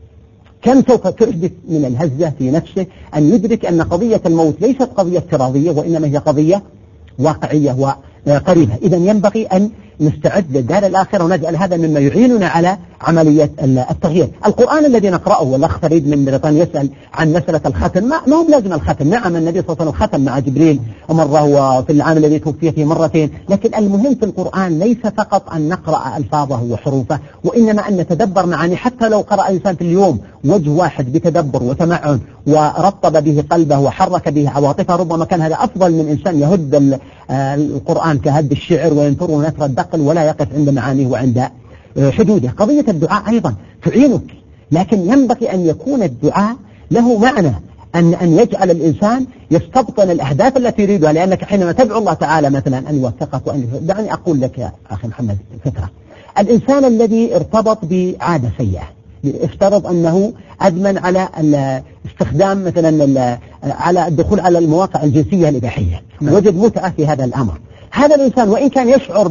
كم سوف تحدث من الهزة في نفسه أن يدرك أن قضية الموت ليست قضية افتراضية وإنما هي قضية واقعية وقريبة. إذا ينبغي أن نستعد للدار الآخرة ونجعل هذا مما يعيننا على عملية التغيير. القرآن الذي نقرأه، والأخ فريد من بريطانيا يسأل عن مسألة الختم، ما هو لازم الختم. نعم النبي صلى الله عليه وسلم ختم مع جبريل مرة وفي العام الذي توفي فيه مرتين، لكن المهم في القرآن ليس فقط أن نقرأ ألفاظه وحروفه، وإنما أن نتدبر معاني. حتى لو قرأ إنسان في اليوم وجه واحد بتدبر وتمعن ورطب به قلبه وحرك به عواطفه، ربما كان هذا أفضل من إنسان يهد القرآن كهد الشعر وينثره نثر الدقل ولا يقف عند معانيه وعند حدوده. قضية الدعاء أيضا تعينك، لكن ينبغي أن يكون الدعاء له معنى، أن يجعل الإنسان يستبطن الأهداف التي يريدها، لأنك حينما تدعو الله تعالى مثلا أن يوفقك دعني أقول لك يا أخي محمد فكرة. الإنسان الذي ارتبط بعادة سيئة، افترض أنه أدمن على استخدام مثلا على الدخول على المواقع الجنسية الإباحية، وجد متعة في هذا الأمر. هذا الإنسان وإن كان يشعر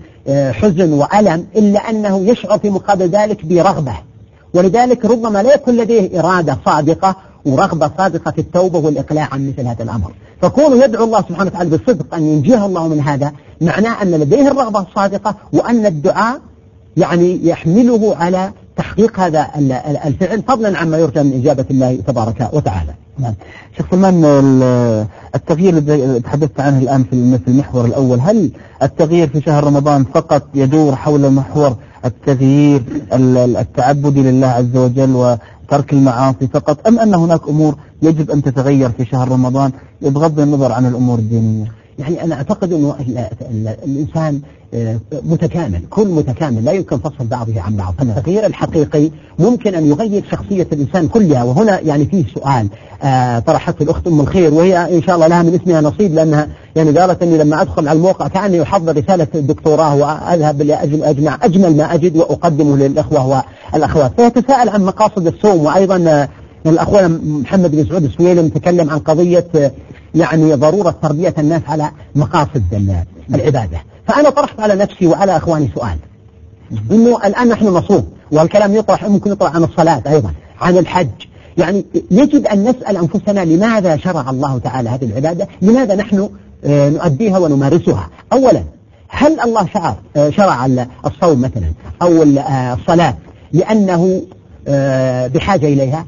بحزن وألم إلا أنه يشعر في مقابل ذلك برغبة، ولذلك ربما لا يكون لديه إرادة صادقة ورغبة صادقة في التوبة والإقلاع عن مثل هذا الأمر. فكونه يدعو الله سبحانه وتعالى بالصدق أن ينجيه الله من هذا، معناه أن لديه الرغبة الصادقة وأن الدعاء يعني يحمله على تحقيق هذا الفعل، فضلا عما يرجى من إجابة الله تبارك وتعالى. نعم. شيخ سلمان، التغيير الذي تحدثت عنه الآن في المحور الأول، هل التغيير في شهر رمضان فقط يدور حول محور التغيير التعبدي لله عز وجل وترك المعاصي فقط، أم أن هناك أمور يجب أن تتغير في شهر رمضان بغض النظر عن الأمور الدينية؟ يعني أنا أعتقد أنه الإنسان متكامل، كل متكامل لا يمكن فصل بعضه عن بعض. التغيير الحقيقي ممكن أن يغير شخصية الإنسان كلها. وهنا يعني فيه سؤال طرحته الأخت أم الخير، وهي إن شاء الله لها من اسمها نصيب، لأنها يعني قالت أني لما أدخل على الموقع كأني أحضر رسالة الدكتوراه وأذهب لأجمع أجمل ما أجد وأقدمه للإخوة والأخوات. فيتساءل عن مقاصد الصوم. وأيضا الأخوة محمد بن سعود السويلم تكلم عن قضية يعني ضرورة تربية الناس على مقاصد العبادة. فأنا طرحت على نفسي وعلى أخواني سؤال، إنه الآن نحن نصوم، والكلام يطرح ممكن يطرح عن الصلاة أيضا، عن الحج. يعني يجب أن نسأل أنفسنا لماذا شرع الله تعالى هذه العبادة؟ لماذا نحن نؤديها ونمارسها؟ أولا، هل الله شرع الصوم مثلا أو الصلاة لأنه بحاجة إليها؟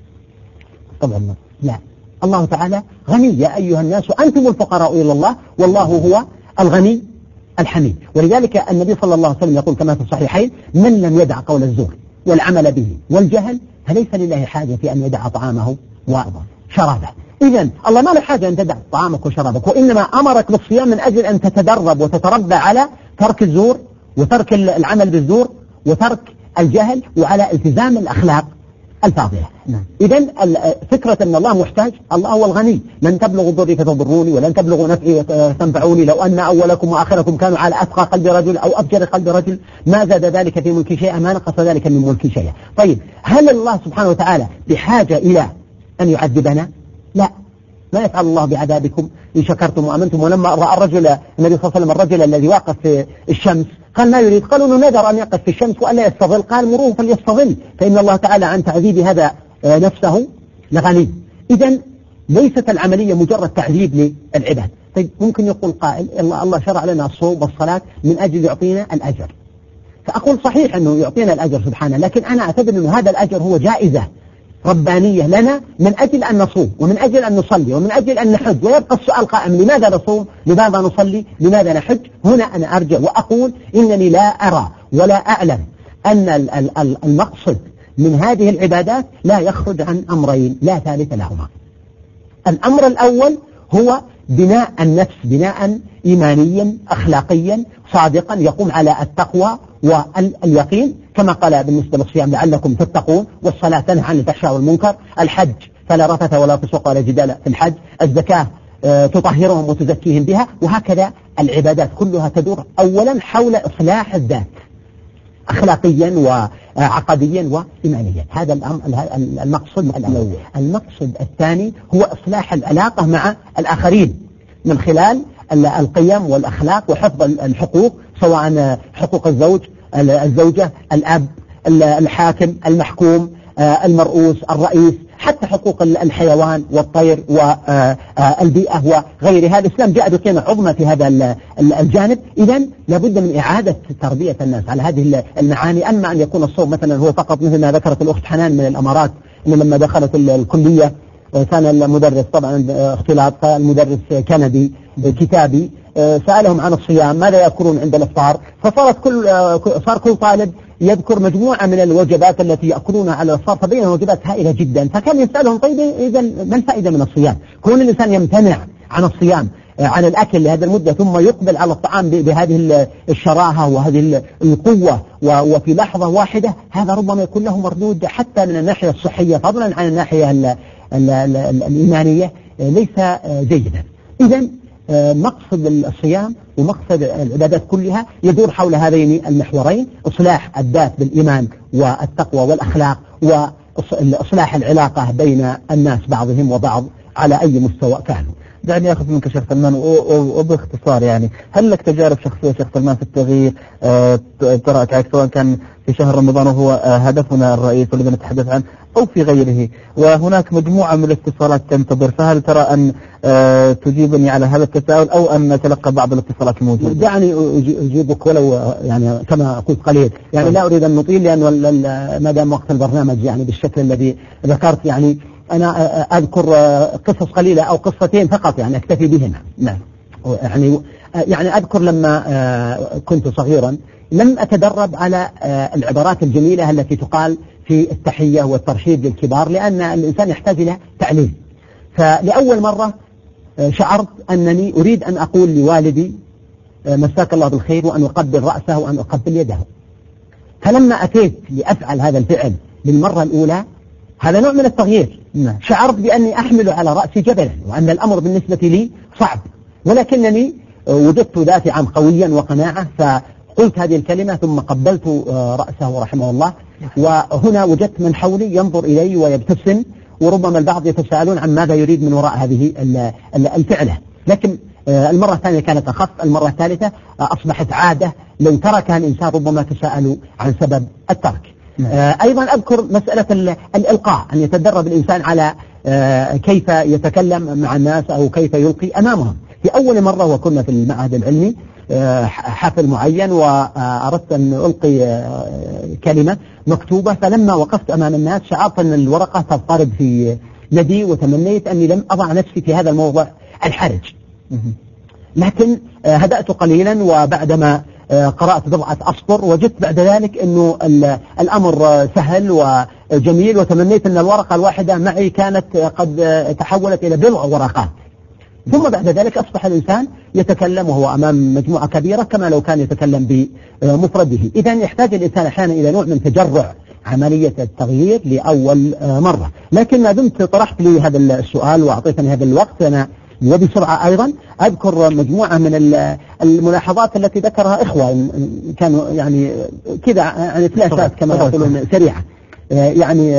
طبعا لا. الله تعالى غني، يا أيها الناس أنتم الفقراء إلى الله والله هو الغني الحميد. ولذلك النبي صلى الله عليه وسلم يقول كما في الصحيحين: من لم يدع قول الزور والعمل به والجهل فليس لله حاجة في أن يدع طعامه وشرابه. إذن الله ما له حاجة أن تدع طعامك وشرابك، وإنما أمرك بالصيام من أجل أن تتدرب وتتربى على ترك الزور وترك العمل بالزور وترك الجهل وعلى التزام الأخلاق الفاضلة. إذن فكرة أن الله محتاج، الله هو الغني. لن تبلغوا ضري فتضروني ولن تبلغوا نفعي وتنفعوني لو أن أولكم وآخركم كانوا على أتقى قلب رجل أو أفجر قلب رجل ما زاد ذلك في ملكي شيئا ما نقص ذلك من ملكي شيئا. طيب، هل الله سبحانه وتعالى بحاجة إلى أن يعذبنا؟ لا، ما يفعل الله بعذابكم إن شكرتم وأمنتم. ولما رأى الرجل النبي صلى الله عليه وسلم الرجل الذي واقف في الشمس قال: ما يريد؟ قالوا: إنه نذر أن يقف في الشمس وألا يستظل. قال: مروه فليستظل فإن الله تعالى عن تعذيب هذا نفسه لغني. إذن ليست العملية مجرد تعذيب للعباد. طيب، ممكن يقول قائل: الله شرع لنا الصوم والصلاة من أجل يعطينا الأجر. فأقول صحيح أنه يعطينا الأجر سبحانه، لكن أنا أعتبر أن هذا الأجر هو جائزة ربانية لنا من أجل أن نصوم ومن أجل أن نصلي ومن أجل أن نحج. ويبقى السؤال قائم: لماذا نصوم؟ لماذا نصلي؟ لماذا نحج؟ هنا أنا أرجع وأقول إنني لا أرى ولا أعلم أن المقصد من هذه العبادات لا يخرج عن أمرين لا ثالث لهما. الأمر الأول هو بناء النفس بناء إيمانيا أخلاقيا صادقا يقوم على التقوى واليقين، كما قال بالنسبة للصيام: لعلكم تتقون، والصلاة تنهى عن الفحشاء والمنكر، الحج فلا رفث ولا فسوق ولا جدال في الحج، الزكاة تطهرهم وتزكيهم بها. وهكذا العبادات كلها تدور أولا حول إصلاح الذات أخلاقيا وعقديا وإيمانيا. هذا المقصد الأول. المقصد الثاني هو إصلاح العلاقة مع الآخرين من خلال القيم والأخلاق وحفظ الحقوق، سواء حقوق الزوج، الزوجة، الأب، الحاكم، المحكوم، المرؤوس، الرئيس، حتى حقوق الحيوان والطير والبيئة وغيرها. الإسلام جاء بقيمة عظمى في هذا الجانب. إذن لابد من إعادة تربية الناس على هذه المعاني. أما أن يكون الصوم مثلا هو فقط مثل ما ذكرت الأخت حنان من الأمارات، إنه لما دخلت الكلية كان المدرس طبعا اختلاط، المدرس كندي كتابي سألهم عن الصيام ماذا يأكلون عند الإفطار، صار كل طالب يذكر مجموعة من الوجبات التي يأكلونها على الإفطار، فبينها وجبات هائلة جدا. فكان يسألهم: طيب إذا ما الفائدة من الصيام؟ كون الإنسان يمتنع عن الصيام عن الأكل لهذه المدة ثم يقبل على الطعام بهذه الشراهة وهذه القوة وفي لحظة واحدة، هذا ربما يكون له مردود حتى من الناحية الصحية فضلا عن الناحية الإيمانية ليس جيدا. إذن مقصد الصيام ومقصد العبادات كلها يدور حول هذين المحورين: إصلاح الذات بالإيمان والتقوى والأخلاق، وإصلاح العلاقة بين الناس بعضهم وبعض على أي مستوى كانوا. دعني أخذ منك شيخ سلمان وباختصار، يعني هل لك تجارب شخصية شيخ سلمان في التغيير تراك سواء كان في شهر رمضان وهو هدفنا الرئيس والذي نتحدث عنه أو في غيره، وهناك مجموعة من الاتصالات تنتظر، فهل ترى أن تجيبني على هذا التساؤل أو أن نتلقى بعض الاتصالات الموجودة؟ دعني أجيبك ولو يعني كما قلت قليل، يعني لا أريد أن نطيل لأن ما دام وقت البرنامج يعني بالشكل الذي ذكرت. يعني أنا أذكر قصص قليلة أو قصتين فقط يعني أكتفي بهما. نعم، يعني أذكر لما كنت صغيرا لم أتدرب على العبارات الجميلة التي تقال في التحية والترحيب للكبار، لأن الإنسان يحتاج إلى تعليم. فلأول مرة شعرت أنني أريد أن أقول لوالدي مساك الله بالخير، وأن أقبل رأسه وأن أقبل يده. فلما أتيت لأفعل هذا الفعل للمرة الأولى، هذا نوع من التغيير. شعرت بأني أحمل على رأسي جبلا، وأن الأمر بالنسبة لي صعب، ولكنني وجدت دافعا قويا وقناعة، فقلت هذه الكلمة ثم قبلت رأسه رحمه الله. وهنا وجدت من حولي ينظر إلي ويبتسم، وربما البعض يتساءلون عن ماذا يريد من وراء هذه الفعلة. لكن المرة الثانية كانت أخف، المرة الثالثة أصبحت عادة لو تركها الإنسان ربما تساءلوا عن سبب الترك. أيضا أذكر مسألة الإلقاء، أن يتدرب الإنسان على كيف يتكلم مع الناس أو كيف يلقي أمامهم. في أول مرة وكنا في المعهد العلمي حفل معين، وأردت أن ألقي كلمة مكتوبة، فلما وقفت أمام الناس شعرت أن الورقة تضطرب في يدي، وتمنيت أني لم أضع نفسي في هذا الموضع الحرج. لكن هدأت قليلا، وبعدما قرأت بضعة أسطر وجدت بعد ذلك أنه الأمر سهل وجميل، وتمنيت أن الورقة الواحدة معي كانت قد تحولت إلى بضع ورقات. ثم بعد ذلك أصبح الإنسان يتكلم وهو أمام مجموعة كبيرة كما لو كان يتكلم بمفرده. إذا يحتاج الإنسان أحيانا إلى نوع من تجرع عملية التغيير لأول مرة. لكن ما دمت طرحت لي هذا السؤال وأعطيتني هذا الوقت، أنا وبسرعة أيضا أذكر مجموعة من الملاحظات التي ذكرها إخوة كانوا يعني كذا يعني فلاشات كما يقولون سريعة. يعني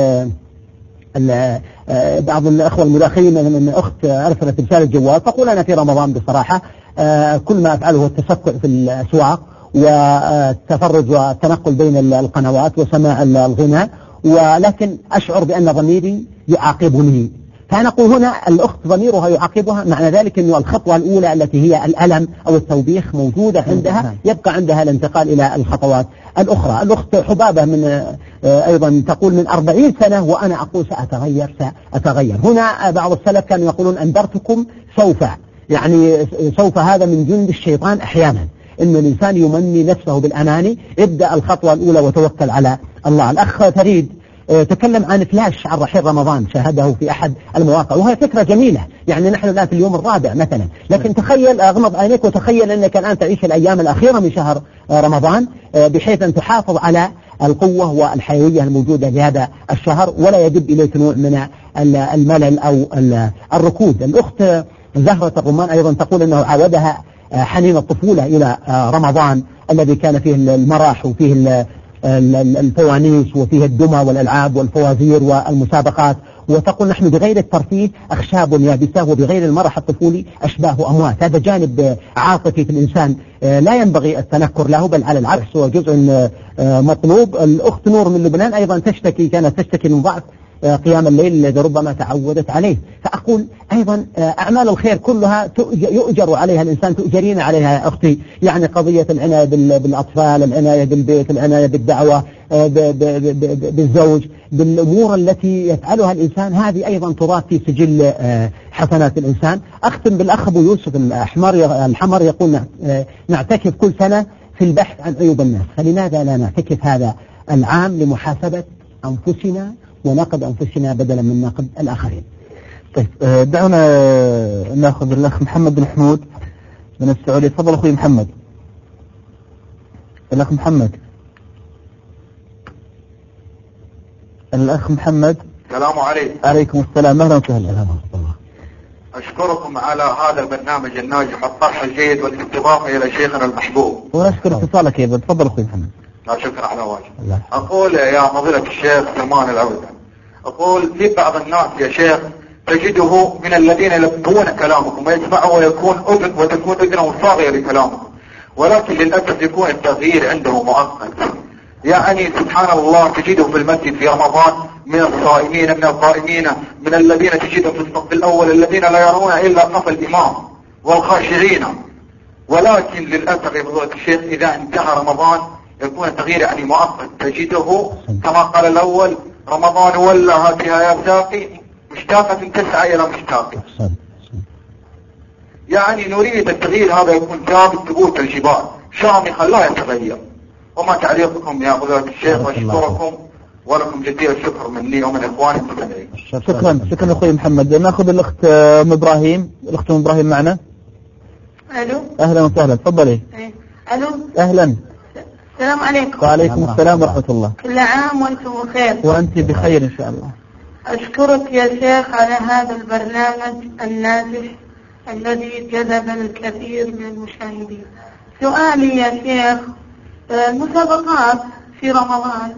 بعض الأخوة المداخلين من أخت أرسلت رسالة جوال تقول أنا في رمضان بصراحة كل ما أفعله هو التسكع في الأسواق والتفرج والتنقل بين القنوات وسماع الغناء، ولكن أشعر بأن ضميري يعاقبني. فأنا أقول هنا الأخت ضميرها يعاقبها، معنى ذلك أن الخطوة الأولى التي هي الألم أو التوبيخ موجودة عندها، يبقى عندها الانتقال إلى الخطوات الأخرى. الأخت حبابة من أيضا تقول من 40 سنة وأنا أقول سأتغير. هنا بعض السلف كانوا يقولون أنذرتكم سوف، يعني سوف هذا من جند الشيطان أحيانا، إن الإنسان يمني نفسه بالأماني. ابدأ الخطوة الأولى وتوكل على الله. الأخ فريد تكلم عن فلاش عن رحيل رمضان شاهده في أحد المواقع، وهي فكرة جميلة. يعني نحن الآن في اليوم الرابع مثلا، لكن تخيل أغمض عينيك وتخيل أنك الآن تعيش الأيام الأخيرة من شهر رمضان، بحيث أن تحافظ على القوة والحيوية الموجودة لهذا الشهر، ولا يجب إليك نوع من الملل أو الركود. الأخت زهرة الرمان أيضا تقول أنه عودها حنين الطفولة إلى رمضان الذي كان فيه المراح وفيه الفوانيس وفيه الدمى والألعاب والفوازير والمسابقات، وتقول نحن بغير الترفيه أخشاب يابسة، وبغير المرح الطفولي أشباه أموات. هذا جانب عاطفي في الإنسان لا ينبغي التنكر له، بل على العكس هو جزء مطلوب. الأخت نور من لبنان أيضا كانت تشتكي من ضعف قيام الليل الذي ربما تعودت عليه. فأقول أيضا أعمال الخير كلها يؤجر عليها الإنسان، تؤجرين عليها يا أختي. يعني قضية العناية بالأطفال، العناية بالبيت، العناية بالدعوة بالزوج، بالأمور التي يفعلها الإنسان، هذه أيضا تضاف في سجل حسنات الإنسان. أختم بالأخ أبو يوسف الحمر يقول نعتكف كل سنة في البحث عن عيوب الناس، فلماذا لا نعتكف هذا العام لمحاسبة أنفسنا ونقد أنفسنا بدلا من نقد الآخرين؟ طيب دعونا نأخذ الأخ محمد بن حمود من السعودية. تفضل أخوي محمد. الأخ محمد. السلام عليكم. عليكم السلام، أهلا وسهلا. أشكركم على هذا البرنامج الناجح والطرح الجيد والاستضافة إلى شيخنا المحبوب. ونشكر اتصالك أيضا. تفضل أخوي محمد. لا شكر على واجب. أقول يا فضيلة الشيخ سلمان العودة، أقول في بعض الناس يا شيخ تجده من الذين يلبون كلامكم ويسمعوا وتكون أذنه صاغية لكلامكم، ولكن للأسف يكون التغيير عنده مؤقت. يعني سبحان الله تجده في المسجد في رمضان من الصائمين من القائمين، من الذين تجدهم في الصف الأول الذين لا يرون إلا صف الإمام والخاشعين، ولكن للأسف يا فضيلة الشيخ إذا انتهى رمضان يكون التغيير يعني مؤقت. تجده كما قال الأول رمضان ولا هاتها يا ساقي مشتاقة تسعى إلى مشتاقي. يعني نريد التغيير هذا يكون ثابت ثبوت الجبال شامخا لا يتغير. وما تعليقكم يا فضيلة الشيخ؟ واشكركم ولكم جزيل الشكر مني ومن إخواني المستمعين. شكرا أخوي محمد. نأخذ الأخت إبراهيم. الأخت إبراهيم معنا. ألو. أهلا وسهلا، تفضلي. ألو. أهلا. السلام عليكم. وعليكم السلام ورحمة الله. كل عام وأنتم بخير. وأنت بخير إن شاء الله. أشكرك يا شيخ على هذا البرنامج الناجح الذي جذب الكثير من المشاهدين. سؤالي يا شيخ، المسابقات في رمضان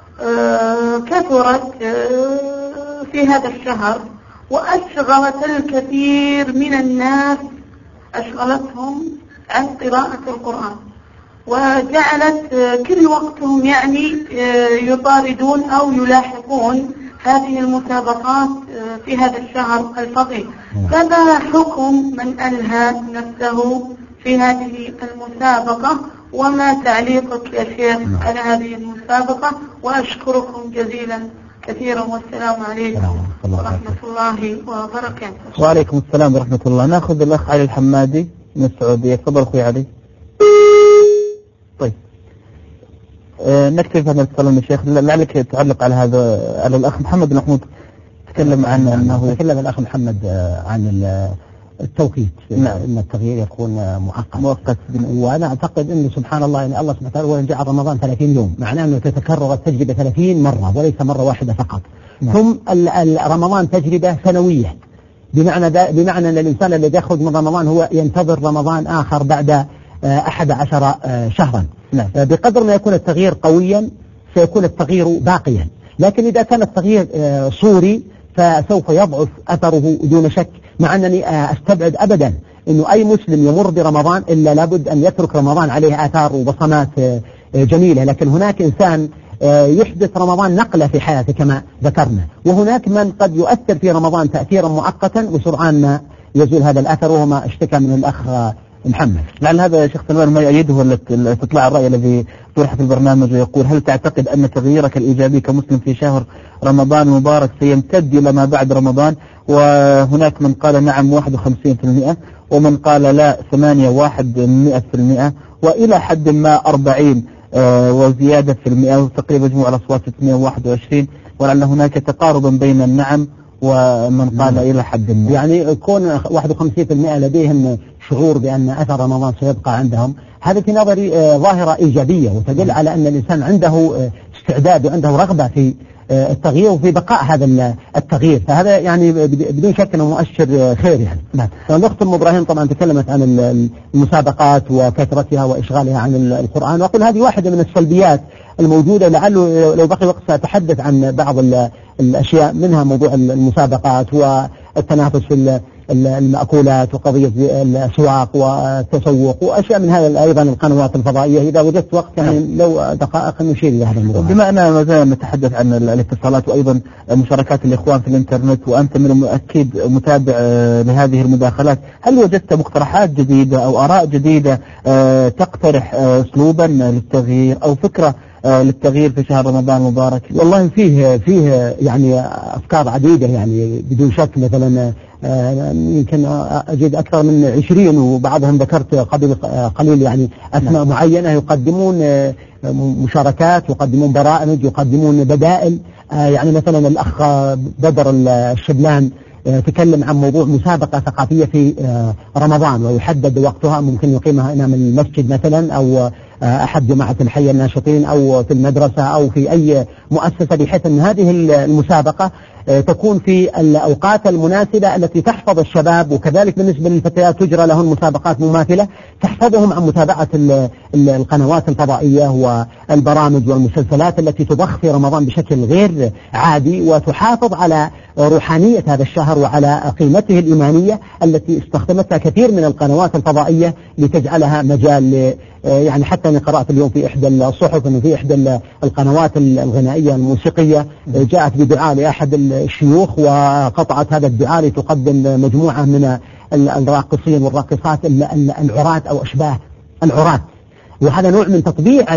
كثرت في هذا الشهر وأشغلت الكثير من الناس، أشغلتهم عن قراءة القرآن، وجعلت كل وقتهم يعني يطاردون أو يلاحقون هذه المسابقات في هذا الشهر الفضيل. فما حكم من ألهى نفسه في هذه المسابقة، وما تعليقك يا شيخ على هذه المسابقة؟ وأشكركم جزيلا كثيرا، والسلام عليكم ورحمة الله وبركاته. وعليكم السلام ورحمة الله. نأخذ الأخ علي الحمادي من السعودية. تفضل أخوي علي. طيب نكتفي بهذا الكلام يا شيخ، لعلك تعلق على هذا، على الأخ محمد محمود تكلم عن أنه تكلم الأخ محمد عن التوقيت. نعم. أن التغيير يكون مؤقت. وأنا أعتقد أن سبحان الله أن الله سبحانه وتعالى وإن جعل رمضان 30 يوم، معناه أنه تتكرر التجربة 30 مرة وليس مرة واحدة فقط. نعم. ثم رمضان تجربة سنوية، بمعنى أن الإنسان الذي يخرج من رمضان هو ينتظر رمضان آخر بعد 11 شهرا. نعم. بقدر ما يكون التغيير قويا سيكون التغيير باقيا، لكن إذا كان التغيير صوري فسوف يضعف أثره دون شك. مع أنني أستبعد أبدا أنه أي مسلم يمر برمضان إلا لابد أن يترك رمضان عليه آثار وبصمات جميلة، لكن هناك إنسان يحدث رمضان نقلة في حياته كما ذكرنا، وهناك من قد يؤثر في رمضان تأثيرا مؤقتا وسرعان ما يزول هذا الأثر، وهو ما اشتكى من الأخ محمد. لعل هذا شيخ سلمان ما يؤيده استطلاع الرأي الذي طرح في البرنامج، ويقول: هل تعتقد أن تغييرك الإيجابي كمسلم في شهر رمضان المبارك سيمتد إلى ما بعد رمضان؟ وهناك من قال نعم 51%، ومن قال لا 8% وإلى حد ما 40 وزيادة في المئة، وتقريبا مجموع الأصوات 621، ولعل هناك تقاربا بين النعم ومن قال إلى حد ما. يعني كون 51% لديهم شعور بأن أثر رمضان سيبقى عندهم، هذا في نظري ظاهرة إيجابية، وتدل على أن الإنسان عنده استعداد وعنده رغبة في التغيير وفي بقاء هذا التغيير، فهذا يعني بدون شك أنه مؤشر خير يعني. نعم. الأخت أم إبراهيم طبعا تكلمت عن المسابقات وكثرتها وإشغالها عن القرآن، وأقول هذه واحدة من السلبيات الموجودة. لعله لو بقي وقت سأتحدث عن بعض الأشياء، منها موضوع المسابقات والتنافس في المأكولات وقضية الأسواق والتسوق وأشياء من هذا، أيضا القنوات الفضائية. إذا وجدت وقت يعني لو دقائق نشير إلى هذا الموضوع. بما أننا ما زلنا نتحدث عن الاتصالات وأيضا مشاركات الإخوان في الإنترنت، وأنت من المؤكد متابع لهذه المداخلات، هل وجدت مقترحات جديدة أو آراء جديدة تقترح أسلوبا للتغيير أو فكرة للتغيير في شهر رمضان المبارك؟ والله فيه يعني أفكار عديدة، يعني بدون شك. مثلا يمكن أجد أكثر من 20، وبعضهم ذكرت قليل يعني أسماء معينة، يقدمون مشاركات، يقدمون برامج، يقدمون بدائل. يعني مثلا الأخ بدر الشبلان تكلم عن موضوع مسابقة ثقافية في رمضان، ويحدد وقتها، ممكن يقيمها أمام المسجد مثلا، أو أحد جماعة الحي الناشطين، أو في المدرسة، أو في أي مؤسسة، بحيث أن هذه المسابقة تكون في الأوقات المناسبة التي تحفظ الشباب، وكذلك بالنسبة للفتيات تجرى لهم مسابقات مماثلة تحفظهم عن متابعة القنوات الفضائية والبرامج والمسلسلات التي تضخ في رمضان بشكل غير عادي، وتحافظ على روحانية هذا الشهر وعلى قيمته الإيمانية التي استخدمتها كثير من القنوات الفضائية لتجعلها مجال. يعني حتى أنا قرأت اليوم في إحدى الصحف أنه في إحدى القنوات الغنائية الموسيقية جاءت بدعاء لأحد الشيوخ، وقطعت هذا الدعاء لتقدم مجموعة من الراقصين والراقصات العراة أو أشباه العراة، وهذا نوع من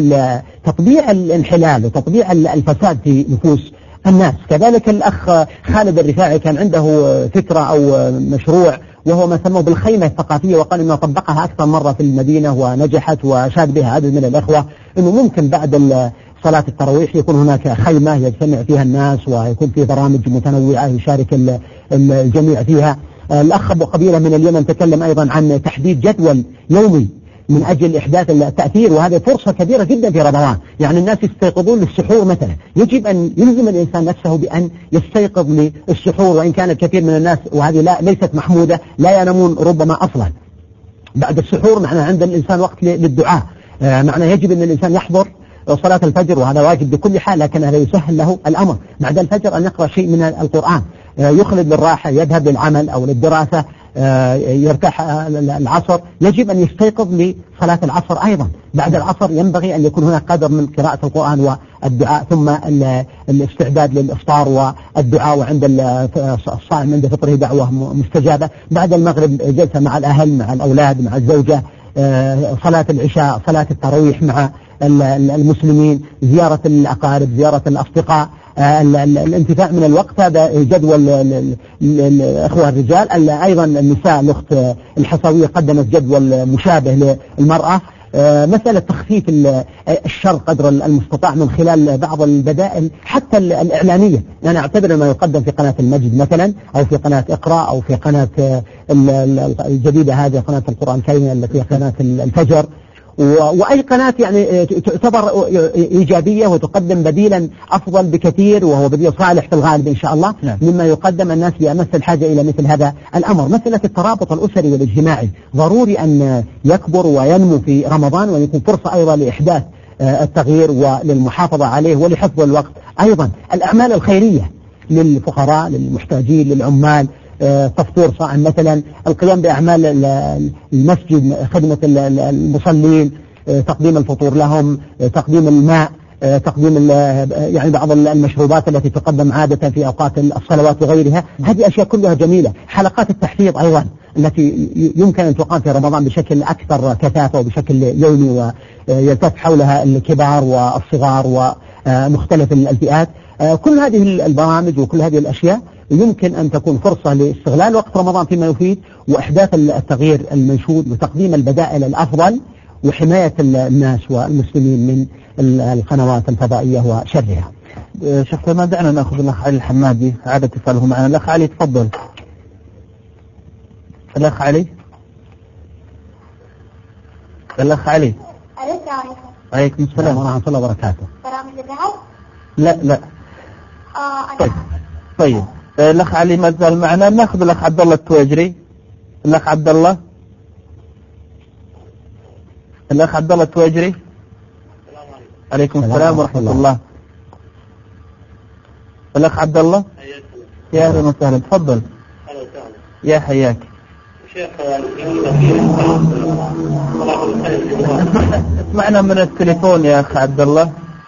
تطبيع الانحلال وتطبيع الفساد في نفوس الناس. كذلك الأخ خالد الرفاعي كان عنده فكرة أو مشروع، وهو ما سموه بالخيمة الثقافية، وقال إنه طبقها أكثر مرة في المدينة ونجحت، وشاد بها عدد من الأخوة، إنه ممكن بعد صلاة التراويح يكون هناك خيمة يجتمع فيها الناس ويكون في برامج متنوعة يشارك الجميع فيها. الأخ أبو قبيلة من اليمن تكلم أيضا عن تحديد جدول يومي من أجل إحداث التأثير، وهذه فرصة كبيرة جدا في رمضان. يعني الناس يستيقظون للسحور مثلا، يجب أن يلزم الإنسان نفسه بأن يستيقظ للسحور، وإن كان الكثير من الناس وهذه ليست محمودة لا ينامون ربما أصلا بعد السحور. معنى عند الإنسان وقت للدعاء، معنى يجب أن الإنسان يحضر صلاة الفجر، وهذا واجب بكل حال، لكن هذا يسهل له الأمر بعد الفجر أن يقرأ شيء من القرآن، يخلد للراحة، يذهب للعمل أو للدراسة، يرتاح العصر، يجب أن يستيقظ لصلاة العصر أيضا. بعد العصر ينبغي أن يكون هناك قدر من قراءة القرآن والدعاء، ثم الاستعداد للإفطار والدعاء، وعند الصائم عند فطره دعوة مستجابة. بعد المغرب جلسة مع الأهل مع الأولاد مع الزوجة، صلاة العشاء، صلاة التراويح مع المسلمين، زيارة الأقارب، زيارة الأصدقاء، الانتفاع من الوقت. هذا جدول الأخوة الرجال. أيضا النساء الأخت الحصاوية قدمت جدول مشابه للمرأة. مسألة تخفيف الشر قدر المستطاع من خلال بعض البدائل حتى الإعلانية. أنا أعتبر ما يقدم في قناة المجد مثلا، أو في قناة اقرأ، أو في قناة الجديدة هذه قناة القرآن الكريم التي قناة الفجر، وأي قناة يعني تعتبر إيجابية وتقدم بديلا أفضل بكثير، وهو بديل صالح في الغالب إن شاء الله مما يقدم. الناس بأمس الحاجة إلى مثل هذا الأمر. مسألة الترابط الأسري والاجتماعي ضروري أن يكبر وينمو في رمضان، ويكون فرصة أيضا لإحداث التغيير وللمحافظة عليه ولحفظ الوقت. أيضا الأعمال الخيرية للفقراء للمحتاجين للعمال، تفطير صائم مثلا، القيام بأعمال المسجد، خدمة المصلين، تقديم الفطور لهم، تقديم الماء، تقديم يعني بعض المشروبات التي تقدم عادة في أوقات الصلوات وغيرها. هذه أشياء كلها جميلة. حلقات التحفيظ أيضا التي يمكن أن تقام في رمضان بشكل أكثر كثافة وبشكل يومي، ويلتف حولها الكبار والصغار ومختلف الفئات. كل هذه البرامج وكل هذه الأشياء يمكن أن تكون فرصة لاستغلال وقت رمضان فيما يفيد، وإحداث التغيير المنشود، وتقديم البدائل الأفضل، وحماية الناس والمسلمين من القنوات الفضائية وشرها. شيخ ما دعنا نأخذ الأخ علي الحمادي، عادة اتصاله معنا. الأخ علي تفضل. الأخ علي. الأخ علي. عليكم السلام ورحمة الله وبركاته. لا. طيب الأخ علي ما زال معنا. نأخذ الأخ عبد الله التواجري. الأخ عبد الله. الأخ عبد الله التواجري. عليكم السلام ورحمة الله. الأخ عبد الله. يا أهلا وسهلا، تفضل. يا حياك. اسمعنا من التليفون يا أخ عبد الله.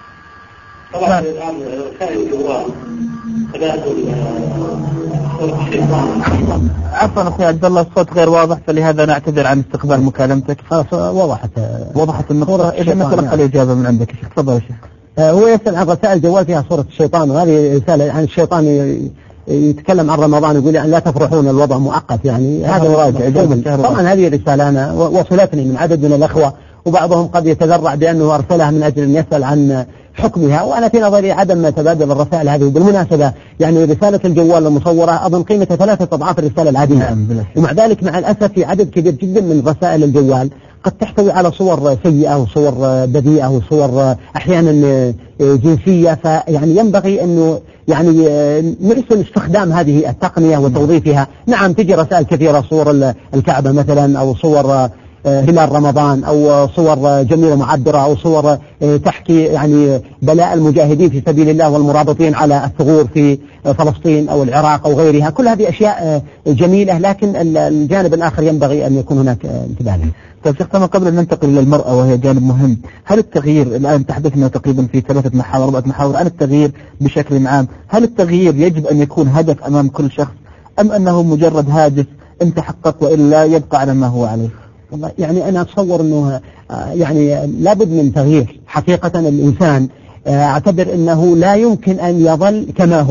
عفوا أخي عبد الله، الصوت غير واضح، فلهذا نعتذر عن استقبال مكالمتك. وضحت النقطة. إذا نتلقى الإجابة من عندك يا شيخ. تفضل يا شيخ. هو يسأل عن رسائل جوال فيها صورة الشيطان، وهذه رسالة عن الشيطان يتكلم عن رمضان، يقول يعني لا تفرحون الوضع مؤقت، يعني هذا راجع. طبعا هذه رسالة أنا وصلتني من عدد من الأخوة، وبعضهم قد يتذرع بأنه أرسلها من أجل أن يسأل عن حكمها، وأنا في نظري عدم تبادل الرسائل هذه. بالمناسبة يعني رسالة الجوال المصورة أظن قيمة 3 أضعاف الرسالة العادية، ومع ذلك مع الأسف في عدد كبير جدا من رسائل الجوال قد تحتوي على صور سيئة وصور بذيئة وصور أحيانا جنسية. فيعني ينبغي أنه يعني نحسن استخدام هذه التقنية وتوظيفها. نعم تجي رسائل كثيرة، صور الكعبة مثلا، أو صور هلال رمضان، أو صور جميلة معبرة، أو صور تحكي يعني بلاء المجاهدين في سبيل الله والمرابطين على الثغور في فلسطين أو العراق أو غيرها. كل هذه أشياء جميلة، لكن الجانب الآخر ينبغي أن يكون هناك انتباه. طيب شيخ، قبل أن ننتقل إلى المرأة وهي جانب مهم، هل التغيير الآن تحدثنا تقريبا في 3 محاور 4 محاور عن التغيير بشكل عام، هل التغيير يجب أن يكون هدف أمام كل شخص، أم أنه مجرد هاجس إن تحقق وإلا يبقى على ما هو عليه؟ والله يعني أنا أتصور أنه يعني لابد من تغيير. حقيقة الإنسان أعتبر أنه لا يمكن أن يظل كما هو،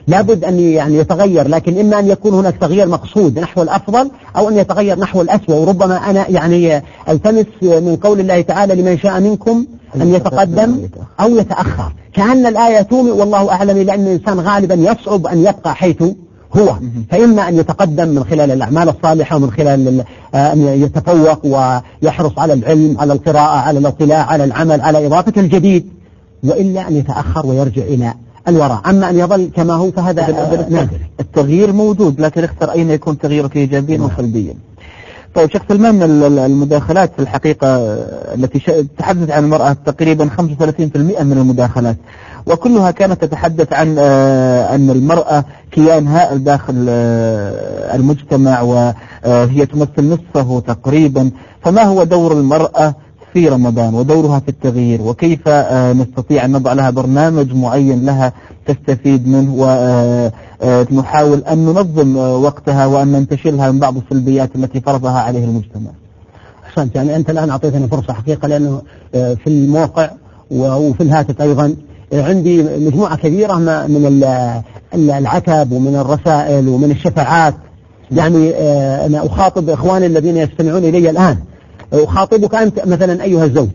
لابد أن يعني يتغير، لكن إما أن يكون هناك تغيير مقصود نحو الأفضل أو أن يتغير نحو الأسوأ. وربما أنا يعني التمس من قول الله تعالى لمن شاء منكم أن يتقدم أو يتأخر، كأن الآية تومئ والله أعلم، لأن الإنسان غالبا يصعب أن يبقى حيث هو، فإما أن يتقدم من خلال الأعمال الصالحة ومن خلال أن يتفوق ويحرص على العلم، على القراءة، على الاطلاع، على العمل، على إضافة الجديد، وإلا أن يتأخر ويرجع إلى الوراء. أما أن يظل كما هو فهذا نادر. التغيير موجود، لكن اختر أين يكون تغييرك إيجابيا وسلبيا. طيب شيخ سلمان، المداخلات في الحقيقة التي تحدث عن المرأة تقريبا 35% من المداخلات، وكلها كانت تتحدث عن أن المرأة كيان هائل داخل المجتمع وهي تمثل نصفه تقريبا. فما هو دور المرأة في رمضان ودورها في التغيير، وكيف نستطيع أن نضع لها برنامج معين لها تستفيد منه، ونحاول أن ننظم وقتها وأن ننتشلها من بعض السلبيات التي فرضها عليه المجتمع؟ أحسنت، يعني أنت الآن أعطيتني فرصة حقيقة، لأنه في الموقع وفي الهاتف أيضا عندي مجموعة كبيرة من العتب ومن الرسائل ومن الشفاعات. يعني أنا أخاطب إخواني الذين يستمعون إلي الآن، أخاطبك أنت مثلا أيها الزوج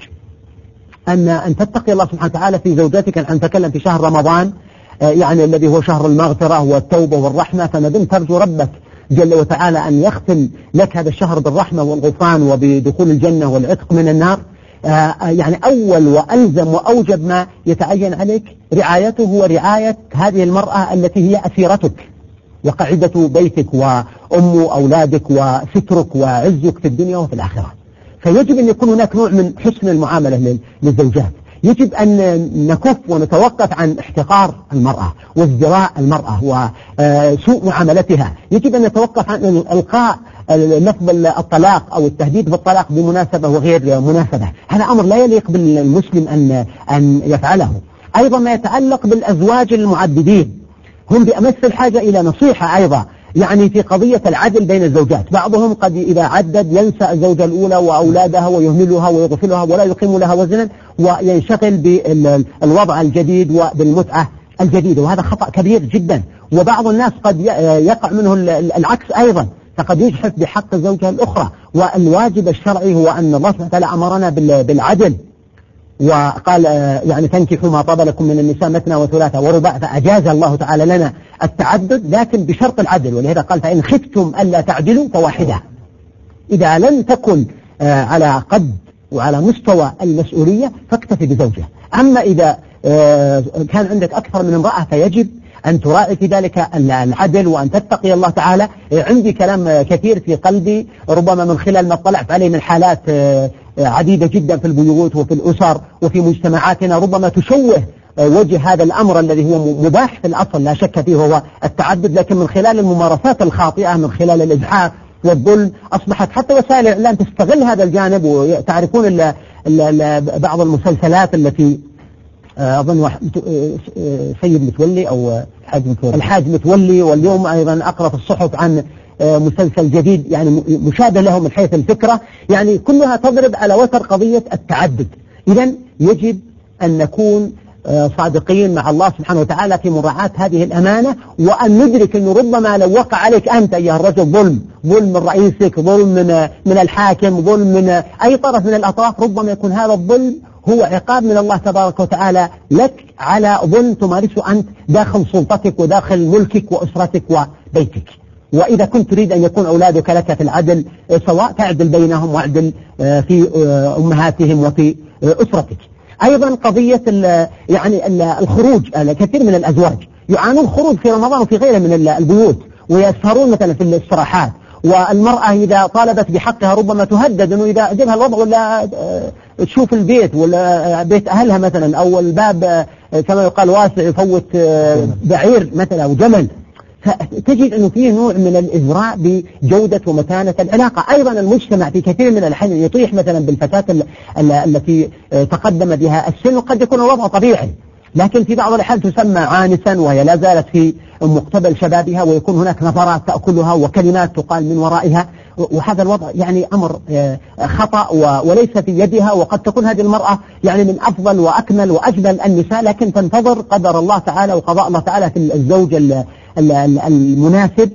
أن تتقي الله سبحانه وتعالى في زوجتك. نحن نتكلم في شهر رمضان يعني الذي هو شهر المغفرة والتوبة والرحمة، فما دمت ترجو ربك جل وتعالى أن يختم لك هذا الشهر بالرحمة والغفران وبدخول الجنة والعتق من النار، يعني أول وألزم وأوجب ما يتعين عليك رعايته ورعاية هذه المرأة التي هي أسيرتك وقاعدة بيتك وأم أولادك وسترك وعزك في الدنيا وفي الآخرة. فيجب أن يكون هناك نوع من حسن المعاملة للزوجات. يجب أن نكف ونتوقف عن احتقار المرأة وازدراء المرأة وسوء معاملتها. يجب أن نتوقف عن إلقاء لفظ الطلاق أو التهديد بالطلاق بمناسبة وغير مناسبة. هذا أمر لا يليق بالمسلم أن يفعله. أيضا ما يتعلق بالأزواج المعددين، هم بأمس الحاجة إلى نصيحة أيضا، يعني في قضية العدل بين الزوجات. بعضهم قد إذا عدد ينسى الزوجة الأولى وأولادها ويهملها ويغفلها ولا يقيم لها وزنا، وينشغل بالوضع الجديد وبالمتعة الجديدة، وهذا خطأ كبير جدا. وبعض الناس قد يقع منه العكس أيضا، فقد يجحف بحق الزوجة الأخرى. والواجب الشرعي هو أن الله سبحانه وتعالى أمرنا بالعدل، وقال يعني تنكحوا ما طاب لكم من النساء مثنى وثلاثة ورباع، فأجاز الله تعالى لنا التعدد لكن بشرط العدل. ولهذا قال فإن خفتم ألا تعدلوا فواحدة. إذا لم تكن على قد وعلى مستوى المسؤولية فاكتفي بزوجة. أما إذا كان عندك أكثر من امرأة فيجب أن تراعي في ذلك العدل وأن تتقي الله تعالى. عندي كلام كثير في قلبي ربما من خلال ما اطلعت عليه من حالات عديدة جدا في البيوت وفي الأسر وفي مجتمعاتنا، ربما تشوه وجه هذا الأمر الذي هو مباح في الأصل لا شك فيه هو التعدد، لكن من خلال الممارسات الخاطئة من خلال الإزعاج والظلم أصبحت حتى وسائل الإعلام تستغل هذا الجانب. وتعرفون بعض المسلسلات التي أظن سيد متولي أو الحاج متولي، واليوم أيضا أقرأ في الصحف عن مسلسل جديد يعني مشابه له من حيث الفكرة، يعني كلها تضرب على وتر قضية التعدد. إذن يجب أن نكون صادقين مع الله سبحانه وتعالى في مراعاة هذه الأمانة، وأن ندرك أنه ربما لو وقع عليك أنت أيها الرجل ظلم من رئيسك، ظلم من الحاكم، ظلم من أي طرف من الأطراف، ربما يكون هذا الظلم هو عقاب من الله تبارك وتعالى لك على ظلم تمارسه أنت داخل سلطتك وداخل ملكك وأسرتك وبيتك. وإذا كنت تريد أن يكون أولادك لك في العدل سواء تعدل بينهم واعدل في أمهاتهم وفي أسرتك. أيضا قضية يعني الخروج، كثير من الأزواج يعانون الخروج في رمضان وفي غيره من البيوت ويسهرون مثلا في الاستراحات، والمرأة إذا طالبت بحقها ربما تهدد أنه إذا أجبها الوضع ولا تشوف البيت ولا بيت أهلها مثلا، أو الباب كما يقال واسع يفوت بعير مثلا أو جمل، فتجد أنه فيه نوع من الإزراء بجودة ومتانة العلاقة. أيضا المجتمع في كثير من الأحيان يطيح مثلا بالفتاة التي تقدم بها السن، وقد يكون الوضع طبيعي، لكن في بعض الأحيان تسمى عانسا وهي لا زالت في مقتبل شبابها، ويكون هناك نظرات تأكلها وكلمات تقال من ورائها، وهذا الوضع يعني أمر خطأ وليس في يدها. وقد تكون هذه المرأة يعني من أفضل وأكمل وأجمل النساء، لكن تنتظر قدر الله تعالى وقضاء الله تعالى في الزوج المناسب.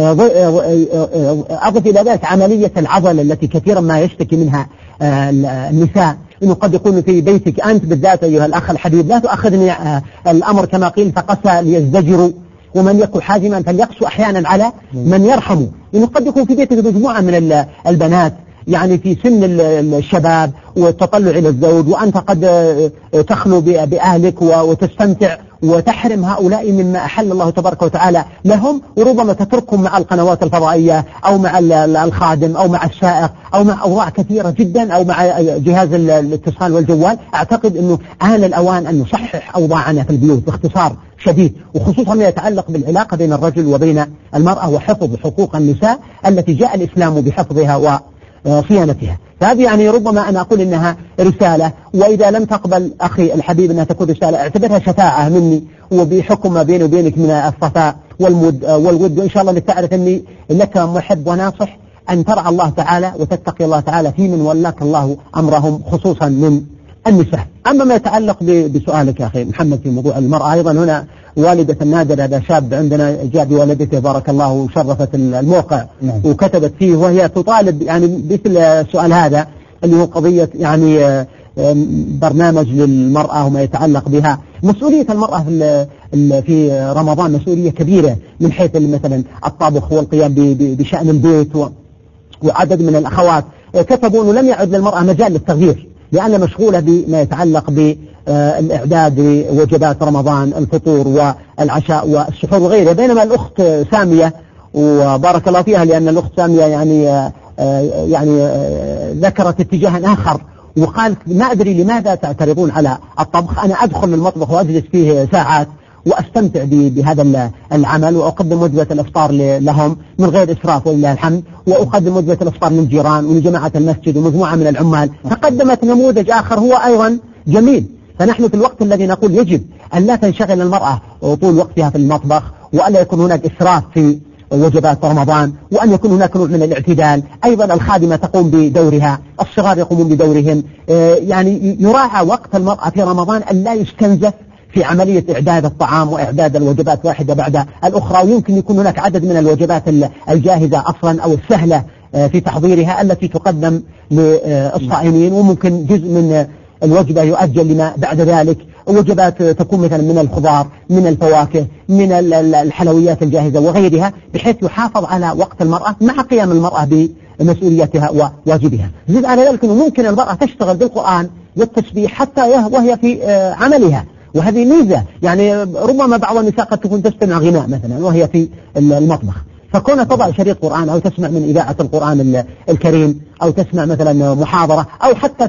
أضف إلى ذلك عملية العضل التي كثيرا ما يشتكي منها النساء، إنه قد يكون في بيتك أنت بالذات أيها الأخ الحبيب، لا تؤخذني الأمر كما قيل فقسى ليزدجروا، ومن يكن حازما فليقسو أحيانا على من يرحمه. إنه قد يكون في بيتك مجموعة من البنات يعني في سن الشباب والتطلع إلى الزوج، وأنت قد تخلو بأهلك وتستمتع وتحرم هؤلاء مما أحل الله تبارك وتعالى لهم، وربما تتركهم مع القنوات الفضائية أو مع الخادم أو مع السائق أو مع أوضاع كثيرة جدا أو مع جهاز الاتصال والجوال. أعتقد أنه آن الأوان أن نصحح أوضاعنا في البيوت باختصار شديد، وخصوصا ما يتعلق بالعلاقة بين الرجل وبين المرأة وحفظ حقوق النساء التي جاء الإسلام بحفظها وصيانتها. فهذه يعني ربما أنا أقول إنها رسالة، وإذا لم تقبل أخي الحبيب أنها تكون رسالة اعتبرها شفاعة مني، وبحكم ما بيني وبينك من الصفاء والود، وإن شاء الله تعرف أني لك محب وناصح أن ترعى الله تعالى وتتقي الله تعالى في من ولاك الله أمرهم خصوصا من النساء. أما ما يتعلق بسؤالك يا أخي محمد في موضوع المرأة، أيضا هنا والدة النادر هذا شاب عندنا جاء بوالدته بارك الله وشرفت الموقع وكتبت فيه، وهي تطالب يعني مثل السؤال هذا اللي هو قضية يعني برنامج للمرأة وما يتعلق بها. مسؤولية المرأة في رمضان مسؤولية كبيرة من حيث مثلا الطبخ والقيام بشأن البيت، وعدد من الأخوات كتبوا أنه لم يعد للمرأة مجال للتغيير، لأن مشغولة بما يتعلق بالإعداد لوجبات رمضان، الفطور والعشاء والسحور وغيره. بينما الأخت سامية وبارك الله فيها، لأن الأخت سامية يعني ذكرت اتجاها آخر وقالت ما أدري لماذا تعترضون على الطبخ، أنا أدخل المطبخ وأجلس فيه ساعات وأستمتع بهذا العمل، وأقدم وجبة الإفطار لهم من غير إسراف ولله الحمد، وأقدم وجبة الإفطار للجيران ولجماعة المسجد ومجموعة من العمال. فقدمت نموذج آخر هو أيضا جميل. فنحن في الوقت الذي نقول يجب أن لا تنشغل المرأة طول وقتها في المطبخ، وألا يكون هناك إسراف في وجبات رمضان، وأن يكون هناك نوع من الاعتدال. أيضا الخادمة تقوم بدورها، الصغار يقومون بدورهم، يعني يراعى وقت المرأة في رمضان أن لا يستنزف في عملية إعداد الطعام وإعداد الوجبات واحدة بعد الأخرى. ويمكن يكون هناك عدد من الوجبات الجاهزة أصلا أو السهلة في تحضيرها التي تقدم للصائمين، وممكن جزء من الوجبة يؤجل لما بعد ذلك. وجبات تكون مثلا من الخضار، من الفواكه، من الحلويات الجاهزة وغيرها، بحيث يحافظ على وقت المرأة مع قيام المرأة بمسؤولياتها وواجبها. زد على ذلك أنه ممكن المرأة تشتغل بالقرآن والتسبيح حتى وهي في عملها، وهذه ميزة. يعني ربما بعض النساء قد تكون تستمع غناء مثلا وهي في المطبخ، فكون تضع شريط قرآن أو تسمع من إذاعة القرآن الكريم أو تسمع مثلا محاضرة أو حتى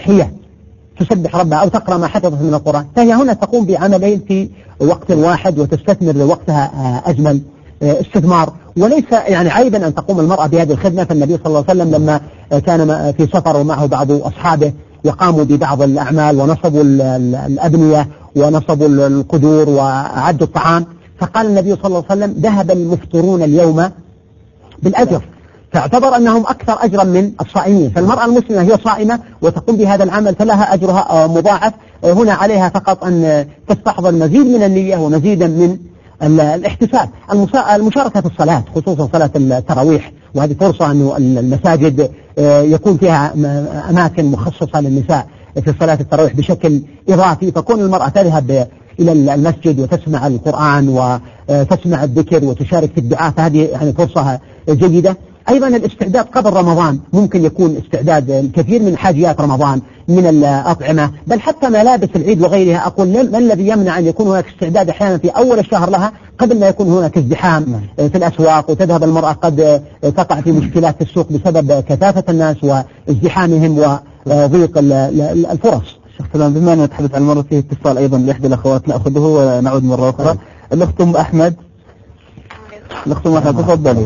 تسبح ربها أو تقرأ ما حفظت من القرآن، فهي هنا تقوم بعملين في وقت واحد وتستثمر وقتها أجمل استثمار. وليس يعني عيبا أن تقوم المرأة بهذه الخدمة. فالنبي صلى الله عليه وسلم لما كان في سفر ومعه بعض أصحابه وقاموا ببعض الأعمال ونصبوا الأبنية ونصبوا القدور وأعدوا الطعام، فقال النبي صلى الله عليه وسلم ذهب المفطرون اليوم بالأجر، فاعتبر أنهم أكثر أجرا من الصائمين. فالمرأة المسلمة هي صائمة وتقوم بهذا العمل فلها أجرها مضاعف. هنا عليها فقط أن تستحضر مزيد من النية ومزيدا من الاحتساب. المشاركة في الصلاة خصوصا صلاة التراويح، وهذه فرصة أن المساجد يكون فيها أماكن مخصصة للنساء في صلاة التراويح بشكل إضافي، فكون المرأة تذهب إلى المسجد وتسمع القرآن وتسمع الذكر وتشارك في الدعاء، فهذه يعني فرصة جيدة. أيضا الاستعداد قبل رمضان ممكن يكون استعداد كثير من حاجيات رمضان من الأطعمة، بل حتى ملابس العيد وغيرها. أقول ما الذي يمنع أن يكون هناك استعداد أحيانا في أول الشهر لها قبل ما يكون هناك ازدحام في الأسواق، وتذهب المرأة قد تقع في مشكلات في السوق بسبب كثافة الناس وازدحامهم وضيق الفرص. شيخ سلام، بما أن نتحدث عن المرة فيه اتصال أيضا لإحدى الأخوات نأخذه ونعود مرة أخرى. الأخت أم أحمد. الأخت أم أحمد تفضلي.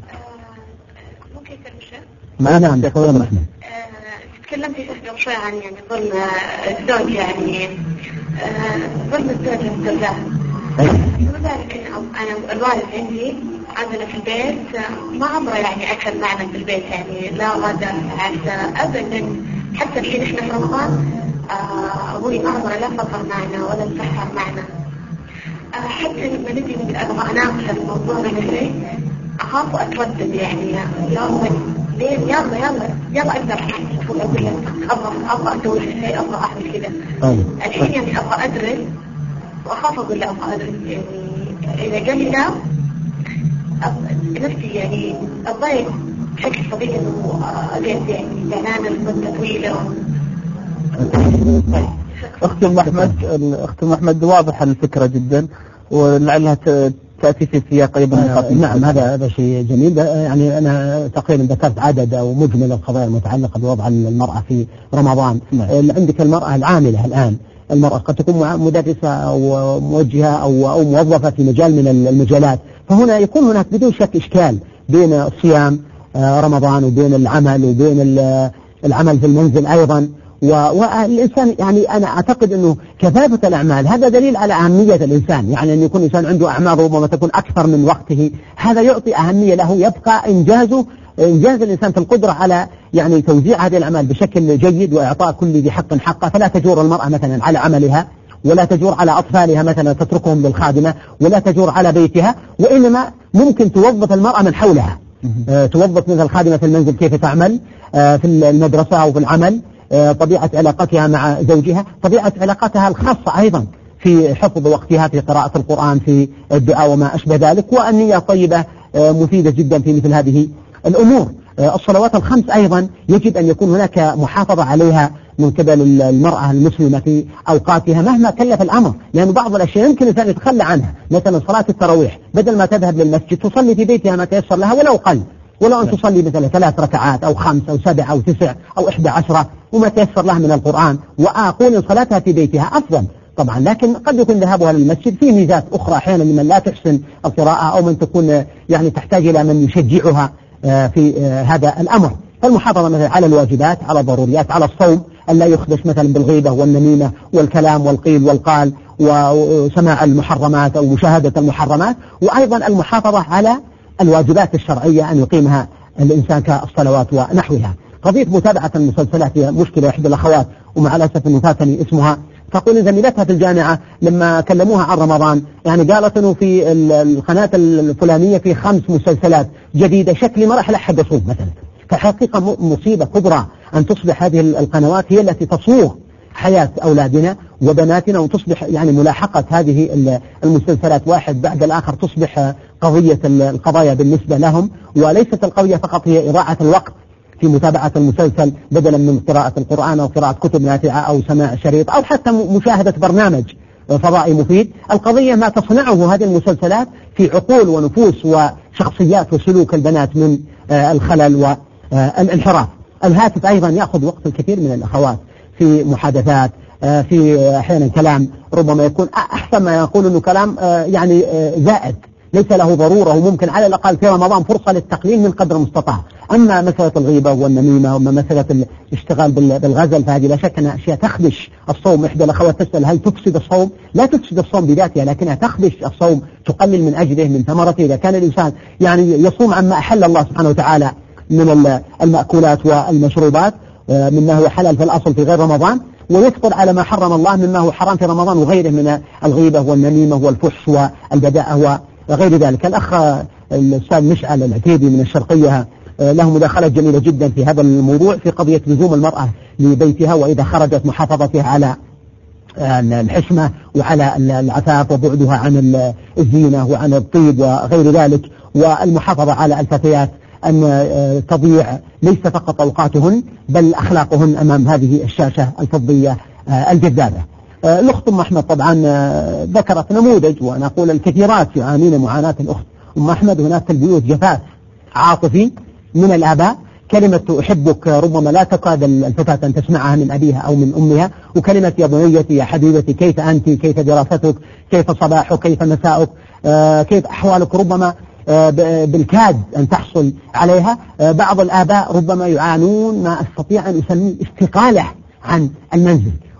نعم. تكلمت شوي عن يعني ظلم الزوج يعني بالنسبة للزوجات وذلك أنا الوالد عندي عندنا في البيت ما عمره يعني أكل معنا في البيت، يعني لا غدا عشاء أبدا. حتى الحين إحنا في رمضان أبوي ما عمره لا فطر معنا ولا سحر معنا. حتى لما نجي أبغى أناقش الموضوع من شيء أخاف وأتردد، يعني يلا لين يلا أقدر أقول له أبغى أسوي شيء، أبغى أعمل كذا. الحين يعني أبغى أدرس وأخاف أقول له أبغى أدرس، يعني إذا قال لي لا نفسي يعني أضايق بشكل طبيعي وأجلس يعني زعلانة لمدة طويلة. أخت محمد واضح الفكرة جدا، ولعلها تأتي في سياق أيضا. نعم هذا شيء جميل. يعني أنا تقريبا ذكرت عدد أو مجمل القضايا المتعلقة بوضع المرأة في رمضان. عندك المرأة العاملة الآن، المرأة قد تكون مدرسة أو موجهة أو موظفة في مجال من المجالات، فهنا يكون هناك بدون شك إشكال بين الصيام رمضان وبين العمل وبين العمل في المنزل أيضا. والإنسان يعني أنا أعتقد أنه كثافة الأعمال هذا دليل على أهمية الإنسان، يعني أن يكون الإنسان عنده أعمال ربما تكون أكثر من وقته، هذا يعطي أهمية له، يبقى إنجاز الإنسان في القدرة على يعني توزيع هذه الأعمال بشكل جيد وإعطاء كل ذي حق حقه. فلا تجور المرأة مثلا على عملها، ولا تجور على أطفالها مثلا تتركهم بالخادمة، ولا تجور على بيتها، وإنما ممكن توظف المرأة من حولها، توظف مثل خادمة المنزل كيف تعمل في المدرسة أو في العمل، طبيعة علاقتها مع زوجها، طبيعة علاقتها الخاصة أيضا في حفظ وقتها في قراءة القرآن في الدعاء وما أشبه ذلك. والنية طيبة مفيدة جدا في مثل هذه الأمور. الصلوات الخمس أيضا يجب أن يكون هناك محافظة عليها من قبل المرأة المسلمة في أوقاتها مهما كلف الأمر، لأن بعض الأشياء يمكن الإنسان يتخلى عنها، مثلا صلاة التراويح بدل ما تذهب للمسجد تصلي في بيتها ما تيسر لها ولو قل، ولو أن تصلي مثلا 3 ركعات أو 5 أو 7 أو 9 أو 11 وما تيسر لها من القرآن، وأقول صلاتها في بيتها أفضل طبعا. لكن قد يكون ذهابها للمسجد في ميزات أخرى أحيانا لمن لا تحسن القراءة أو من تكون يعني تحتاج إلى من يشجعها في هذا الأمر. فالمحافظة مثلا على الواجبات، على الضروريات، على الصوم، أن لا يخدش مثلا بالغيبة والنميمة والكلام والقيل والقال وسماع المحرمات أو مشاهدة المحرمات، وأيضا المحافظة على الواجبات الشرعية أن يقيمها الإنسان كالصلوات ونحوها. قضية متابعة المسلسلات هي مشكلة. إحدى الأخوات ومع الأسف أنه فاتني اسمها، تقول زميلتها في الجامعة لما كلموها عن رمضان يعني قالت أنه في القناة الفلانية في 5 مسلسلات جديدة، شكلي ما راح ألحق أصوم مثلا. فحقيقة مصيبة كبرى أن تصبح هذه القنوات هي التي تصوغ حياة أولادنا وبناتنا، وتصبح يعني ملاحقة هذه المسلسلات واحد بعد الآخر تصبح قضية القضايا بالنسبة لهم، وليست القضية فقط هي إضاعة الوقت في متابعة المسلسل بدلا من قراءة القرآن أو قراءة كتب نافعة أو سماع شريط أو حتى مشاهدة برنامج فضائي مفيد. القضية ما تصنعه هذه المسلسلات في عقول ونفوس وشخصيات وسلوك البنات من الخلل والانحراف. الهاتف أيضا يأخذ وقت الكثير من الأخوات في محادثات، في أحيانا كلام ربما يكون أحسن ما يقول أنه كلام يعني زائد ليس له ضرورة، وممكن على الأقل في رمضان فرصة للتقليل من قدر المستطاع. أما مسألة الغيبة والنميمة وما مسألة الاشتغال بالغزل فهذه لا شك أنها أشياء تخدش الصوم. إحدى الأخوات تسأل هل تفسد الصوم؟ لا تفسد الصوم بذاتها، لكنها تخدش الصوم، تقلل من أجله من ثمرته. إذا كان الإنسان يعني يصوم عما أحل الله سبحانه وتعالى من المأكولات والمشروبات مما هو حلال في الأصل في غير رمضان، ويفطر على ما حرم الله مما هو حرام في رمضان وغيره من الغيبة والنميمة والفحش والبداءة وغير ذلك. الأخ الأستاذ مشعل العتيبي من الشرقية له مداخلة جميلة جدا في هذا الموضوع في قضية لزوم المرأة لبيتها، وإذا خرجت محافظتها على الحشمة وعلى العفاف وبعدها عن الزينة وعن الطيب وغير ذلك، والمحافظة على الفتيات أن تضيع ليس فقط أوقاتهن بل أخلاقهن أمام هذه الشاشة الفضية الجذابة. الأخت أم أحمد طبعا ذكرت نموذج، وأنا أقول الكثيرات يعانين معاناة الأخت أم أحمد. هناك في البيوت جفاف عاطفي من الآباء، كلمة أحبك ربما لا تكاد الفتاة أن تسمعها من أبيها أو من أمها، وكلمة يا بنيتي يا حبيبتي كيف أنت، كيف دراستك، كيف صباحك، كيف مساؤك، كيف أحوالك، ربما بالكاد أن تحصل عليها. بعض الآباء ربما يعانون ما أستطيع أن أسميه استقالة عن المنزل،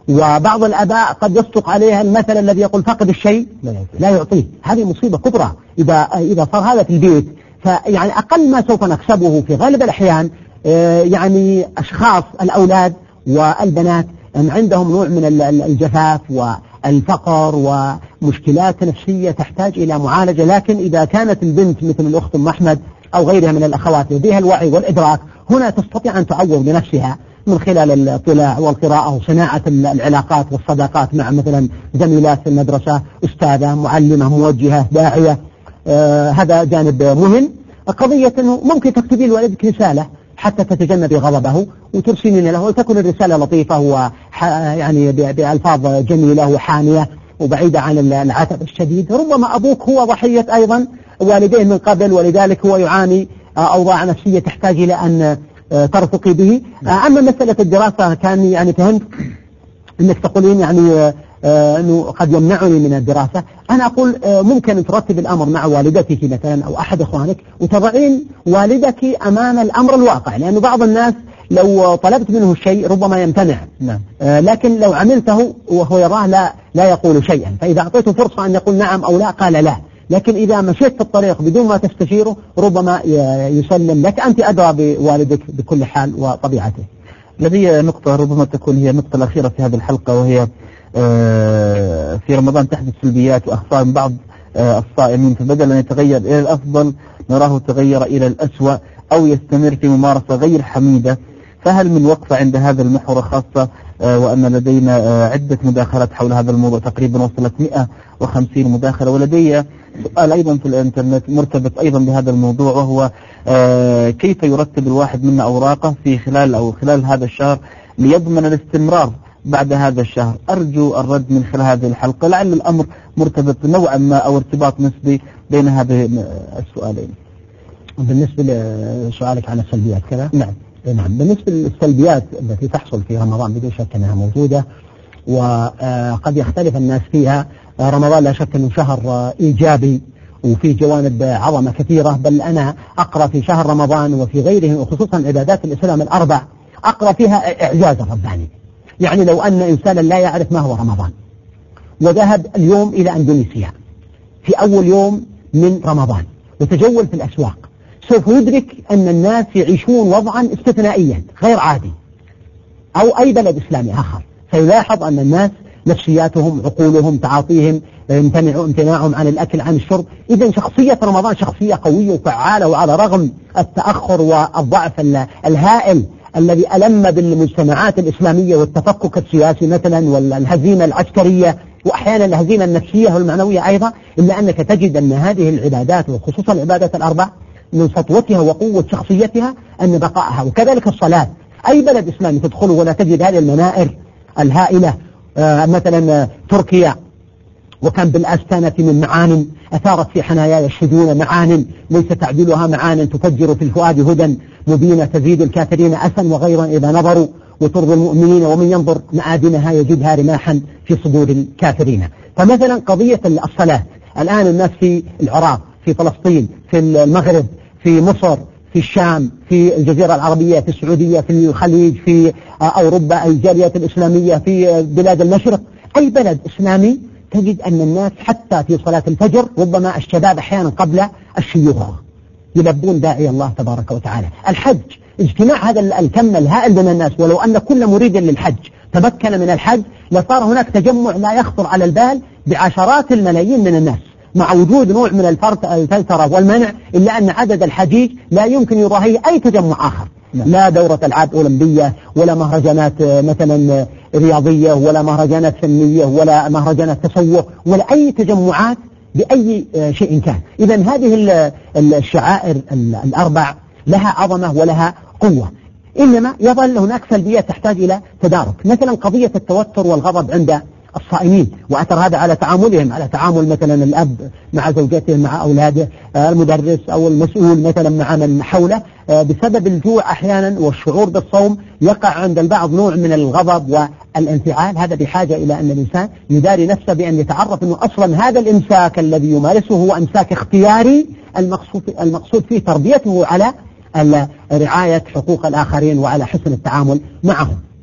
وبعض الآباء قد يصدق عليها المثل الذي يقول فقد الشيء لا يعطيه. هذه مصيبة كبرى إذا صار هذا في البيت. فيعني أقل ما سوف نكسبه في غالب الأحيان يعني أشخاص الأولاد والبنات عندهم نوع من الجفاف والفقر ومشكلات نفسية تحتاج إلى معالجة. لكن إذا كانت البنت مثل الأخت أم أحمد أو غيرها من الأخوات لديها الوعي والإدراك، هنا تستطيع أن تعوض لنفسها من خلال الاطلاع والقراءة وصناعة العلاقات والصداقات مع مثلا زميلات في المدرسة، أستاذة، معلمة، موجهة، داعية. هذا جانب مهم. قضية أنه ممكن تكتبي لوالدك رسالة حتى تتجنبي غضبه وترسلين له، وتكون الرسالة لطيفة يعني بألفاظ جميلة وحانية وبعيدة عن العتب الشديد. ربما أبوك هو ضحية أيضا والديه من قبل، ولذلك هو يعاني أوضاع نفسية تحتاج إلى أن ترفقي به. أما مسألة الدراسة كان يعني فهمت أنك تقولين يعني أنه قد يمنعني من الدراسة. أنا أقول ممكن ترتب الأمر مع والدتك مثلا أو أحد إخوانك وتضعين والدك أمام الأمر الواقع، لأن بعض الناس لو طلبت منه الشيء ربما يمتنع. نعم. لكن لو عملته وهو يراه لا يقول شيئا، فإذا أعطيته فرصة أن يقول نعم أو لا قال لا. لكن إذا مشيت في الطريق بدون ما تستشيره ربما يسلم لك. أنت أدرى بوالدك بكل حال وطبيعته. لدي نقطة ربما تكون هي النقطة الأخيرة في هذه الحلقة، وهي في رمضان تحدث سلبيات وأخطاء من بعض الصائمين، فبدل أن يتغير إلى الأفضل نراه تغير إلى الأسوأ أو يستمر في ممارسة غير حميدة. فهل من وقفة عند هذا المحور، خاصة وأن لدينا عدة مداخلات حول هذا الموضوع، تقريبا وصلت 150 مداخلة. ولدي سؤال أيضا في الإنترنت مرتبط أيضا بهذا الموضوع، وهو كيف يرتب الواحد منا أوراقه في خلال هذا الشهر ليضمن الاستمرار بعد هذا الشهر؟ أرجو الرد من خلال هذه الحلقة، لعل الأمر مرتبط نوعا ما أو ارتباط نسبي بين هذه السؤالين. بالنسبة لسؤالك عن السلبيات كذا؟ نعم. بالنسبة للسلبيات التي تحصل في رمضان بدون شك أنها موجودة وقد يختلف الناس فيها. رمضان لا شك أنه شهر إيجابي وفي جوانب عظمة كثيرة، بل أنا أقرأ في شهر رمضان وفي غيره وخصوصا عبادات الإسلام الأربع أقرأ فيها إعجاز رباني. يعني لو أن إنسانا لا يعرف ما هو رمضان وذهب اليوم إلى أندونيسيا في أول يوم من رمضان وتجول في الأسواق، سوف يدرك أن الناس يعيشون وضعا استثنائيا غير عادي، أو أي بلد إسلامي آخر سيلاحظ أن الناس نفسياتهم، عقولهم، تعاطيهم، امتناعهم عن الأكل، عن الشرب. إذن شخصية رمضان شخصية قوية وفعالة، وعلى رغم التأخر والضعف الهائل الذي ألم بالمجتمعات الإسلامية والتفكك السياسي مثلا والهزيمة العسكرية وأحيانا الهزيمة النفسية والمعنوية أيضا، إلا أنك تجد أن هذه العبادات وخصوصا العبادات الأربع من سطوتها وقوة شخصيتها أن بقائها. وكذلك الصلاة، أي بلد إسلامي تدخله ولا تجد هذه المنائر الهائلة. مثلا تركيا وكان بالأستانة من معان أثارت في حناياي الشجون معان ليس تعدلها معان تفجر في الفؤاد هدى مبينة تزيد الكافرين أسا وغيرا إذا نظروا وترضي المؤمنين ومن ينظر معادنها يجدها رماحا في صدور الكافرين. فمثلا قضية الصلاة الآن الناس في العراق، في فلسطين، في المغرب، في مصر، في الشام، في الجزيرة العربية، في السعودية، في الخليج، في أوروبا، الجاليات الإسلامية، في بلاد المشرق، أي بلد إسلامي تجد أن الناس حتى في صلاة الفجر ربما الشباب أحيانا قبل الشيوخ يلبون داعي الله تبارك وتعالى. الحج، اجتماع هذا الكم الهائل من الناس، ولو أن كل مريد للحج تمكن من الحج لصار هناك تجمع لا يخطر على البال بعشرات الملايين من الناس، مع وجود نوع من الفلترة والمنع، إلا أن عدد الحجيج لا يمكن يراهيه أي تجمع آخر. لا دورة ألعاب أولمبية ولا مهرجانات مثلا رياضية ولا مهرجانات فنية ولا مهرجانات تسوق ولا أي تجمعات بأي شيء كان. إذن هذه الشعائر الأربع لها عظمة ولها قوة، إنما يظل هناك سلبيات تحتاج إلى تدارك. مثلا قضية التوتر والغضب عند الصائمين، وأثر هذا على تعاملهم، على تعامل مثلا الأب مع زوجته، مع أولاده، المدرس أو المسؤول مثلا مع من حوله، بسبب الجوع أحيانا والشعور بالصوم يقع عند البعض نوع من الغضب والانفعال. هذا بحاجة إلى أن الإنسان يداري نفسه بأن يتعرف أنه أصلا هذا الإمساك الذي يمارسه هو إمساك اختياري، المقصود فيه تربيته على رعاية حقوق الآخرين وعلى حسن التعامل معهم.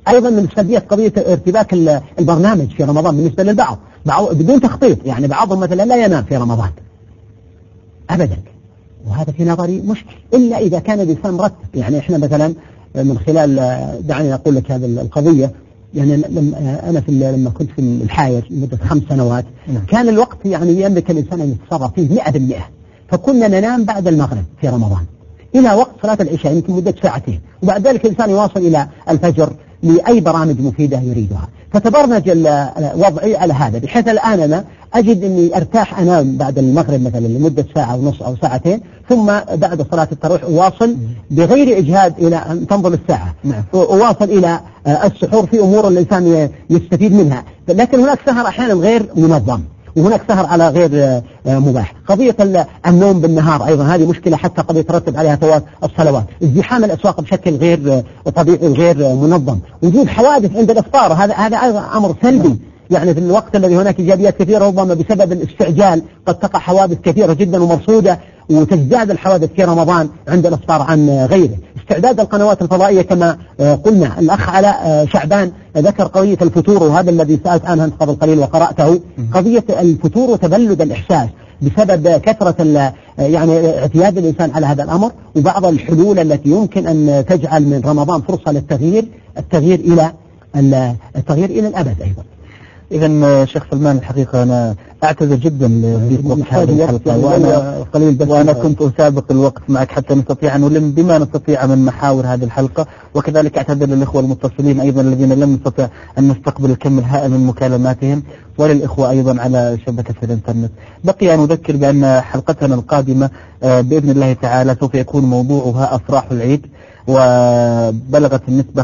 أيضا من سلبيات قضية ارتباك البرنامج في رمضان بالنسبة للبعض بدون تخطيط، يعني بعضهم مثلا لا ينام في رمضان أبدا، وهذا في نظري مشكل إلا إذا كان الإنسان مرتب. يعني إحنا مثلا من خلال دعني أقول لك هذه القضية، يعني أنا لما كنت في الحاير لمدة 5 سنوات كان الوقت يعني يملك الإنسان أن يتصرف فيه 100%، فكنا ننام بعد المغرب في رمضان إلى وقت صلاة العشاء يمكن مدة 2 ساعتين، وبعد ذلك الإنسان يواصل إلى الفجر لأي برامج مفيدة يريدها. فتبرمج وضعي على هذا، بحيث الآن أنا أجد أني أرتاح أنام بعد المغرب مثلا لمدة 1.5 ساعة أو 2 ساعات، ثم بعد صلاة التراويح أواصل بغير إجهاد إلى أن تنظر الساعة، أواصل إلى السحور في أمور الإنسان يستفيد منها. لكن هناك سهر أحيانا غير منظم، وهناك سهر على غير مباح. قضية النوم بالنهار أيضا هذه مشكلة، حتى قد يترتب عليها فوات الصلوات. ازدحام الأسواق بشكل غير طبيعي وغير منظم، وجود حوادث عند الإفطار هذا أيضا أمر سلبي. يعني في الوقت الذي هناك إيجابيات كثيرة ربما بسبب الاستعجال قد تقع حوادث كثيرة جدا ومرصودة، وتزداد الحوادث في رمضان عند الإفطار عن غيره. استعداد القنوات الفضائية كما قلنا، الأخ على شعبان ذكر قضية الفتور، وهذا الذي سألت عنه أنت قبل قليل وقرأته، قضية الفتور وتبلد الإحساس بسبب كثرة يعني اعتياد الإنسان على هذا الأمر، وبعض الحلول التي يمكن أن تجعل من رمضان فرصة للتغيير، التغيير إلى الأبد أيضا. إذا شيخ سلمان الحقيقة أنا أعتذر جدا لوقت هذه الحلقة، وأنا كنت أسابق الوقت معك حتى نستطيع أن نلم بما نستطيع من محاور هذه الحلقة، وكذلك أعتذر للإخوة المتصلين أيضا الذين لم نستطيع أن نستقبل الكم الهائل من مكالماتهم، وللإخوة أيضا على شبكة الإنترنت. بقي أن أذكر بأن حلقتنا القادمة بإذن الله تعالى سوف يكون موضوعها أفراح العيد، وبلغت النسبة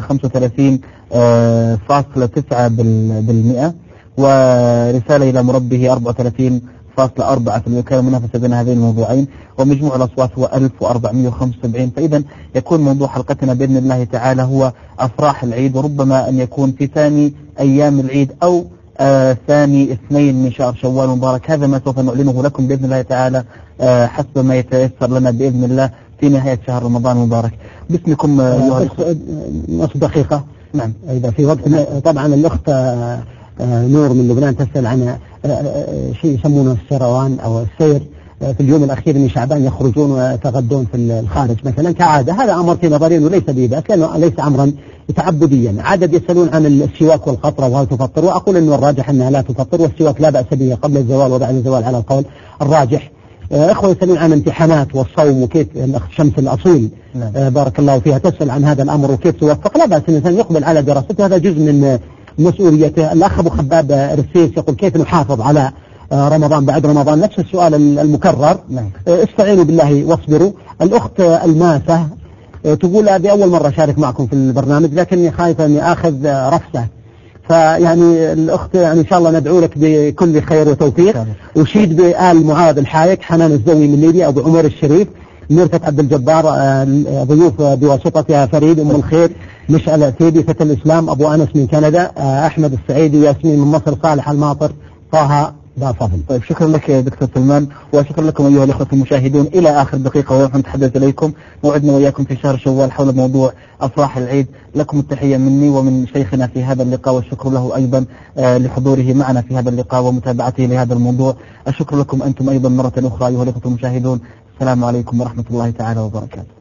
35.9%، ورسالة إلى مربه 34.4%. كان منافسة بين هذين الموضوعين، ومجموع الأصوات هو 1475. فإذا يكون موضوع حلقتنا بإذن الله تعالى هو أفراح العيد، وربما أن يكون في ثاني أيام العيد أو ثاني 2 من شهر شوال مبارك. هذا ما سوف نعلنه لكم بإذن الله تعالى حسب ما يتيسر لنا بإذن الله في نهاية شهر رمضان المبارك. باسمكم نص دقيقة. نعم. إذا في وقت طبعا الأخت نور من لبنان تسأل عن شيء يسمونه السروان أو السير في اليوم الأخير من شعبان، يخرجون ويتغدون في الخارج مثلا كعادة. هذا أمر في نظري وليس بأس، لأنه ليس أمرا تعبديا. عدد يسألون عن السواك والقطرة وهل تفطر، وأقول أنه الراجح أنها لا تفطر، والسواك لا بأس به قبل الزوال وبعد الزوال على القول الراجح. إخوة يسألون عن امتحانات والصوم وكيف الأخت شمس الأصيل بارك الله فيها تسأل عن هذا الأمر وكيف توفق. لا بأس الإنسان يقبل على دراسته، هذا جزء من مسؤوليته. الأخ أبو خباب رسيس يقول كيف نحافظ على رمضان بعد رمضان، نفس السؤال المكرر. استعينوا بالله واصبروا. الأخت الماسة تقول بأول مرة أشارك معكم في البرنامج، لكني خايفة أني أخذ رفسة، فيعني الأخت يعني إن شاء الله ندعو لك بكل خير وتوفيق. أشيد بآل معاذ الحايك، حنان الزوي من ليبيا، أبو عمر الشريف، ميرفت عبد الجبار، ضيوف بواسطتها فريد، أم الخير، مشعل عتيبي، فتى الإسلام، أبو أنس من كندا، أحمد السعيدي، ياسمين من مصر، صالح الماطر، طه فضل. طيب شكرا لك يا دكتور سلمان، وشكرا لكم أيها الأخوة المشاهدون. إلى آخر دقيقة ونحن نتحدث إليكم، موعدنا وإياكم في شهر شوال حول موضوع أفراح العيد. لكم التحية مني ومن شيخنا في هذا اللقاء، والشكر له أيضا لحضوره معنا في هذا اللقاء ومتابعته لهذا الموضوع. الشكر لكم أنتم أيضا مرة أخرى أيها الأخوة المشاهدون. السلام عليكم ورحمة الله تعالى وبركاته.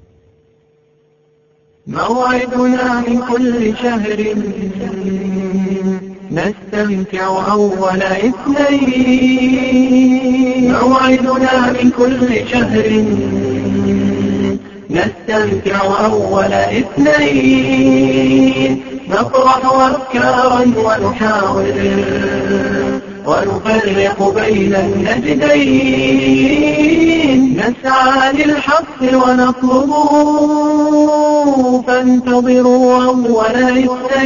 موعدنا من كل شهر نستمتع أول 2. موعدنا من كل شهر نستمتع أول 2. نطرح أفكارا ونحاور ونفرق بين النجدين، نسعى للحق ونطلبه، فانتظروا أول 2.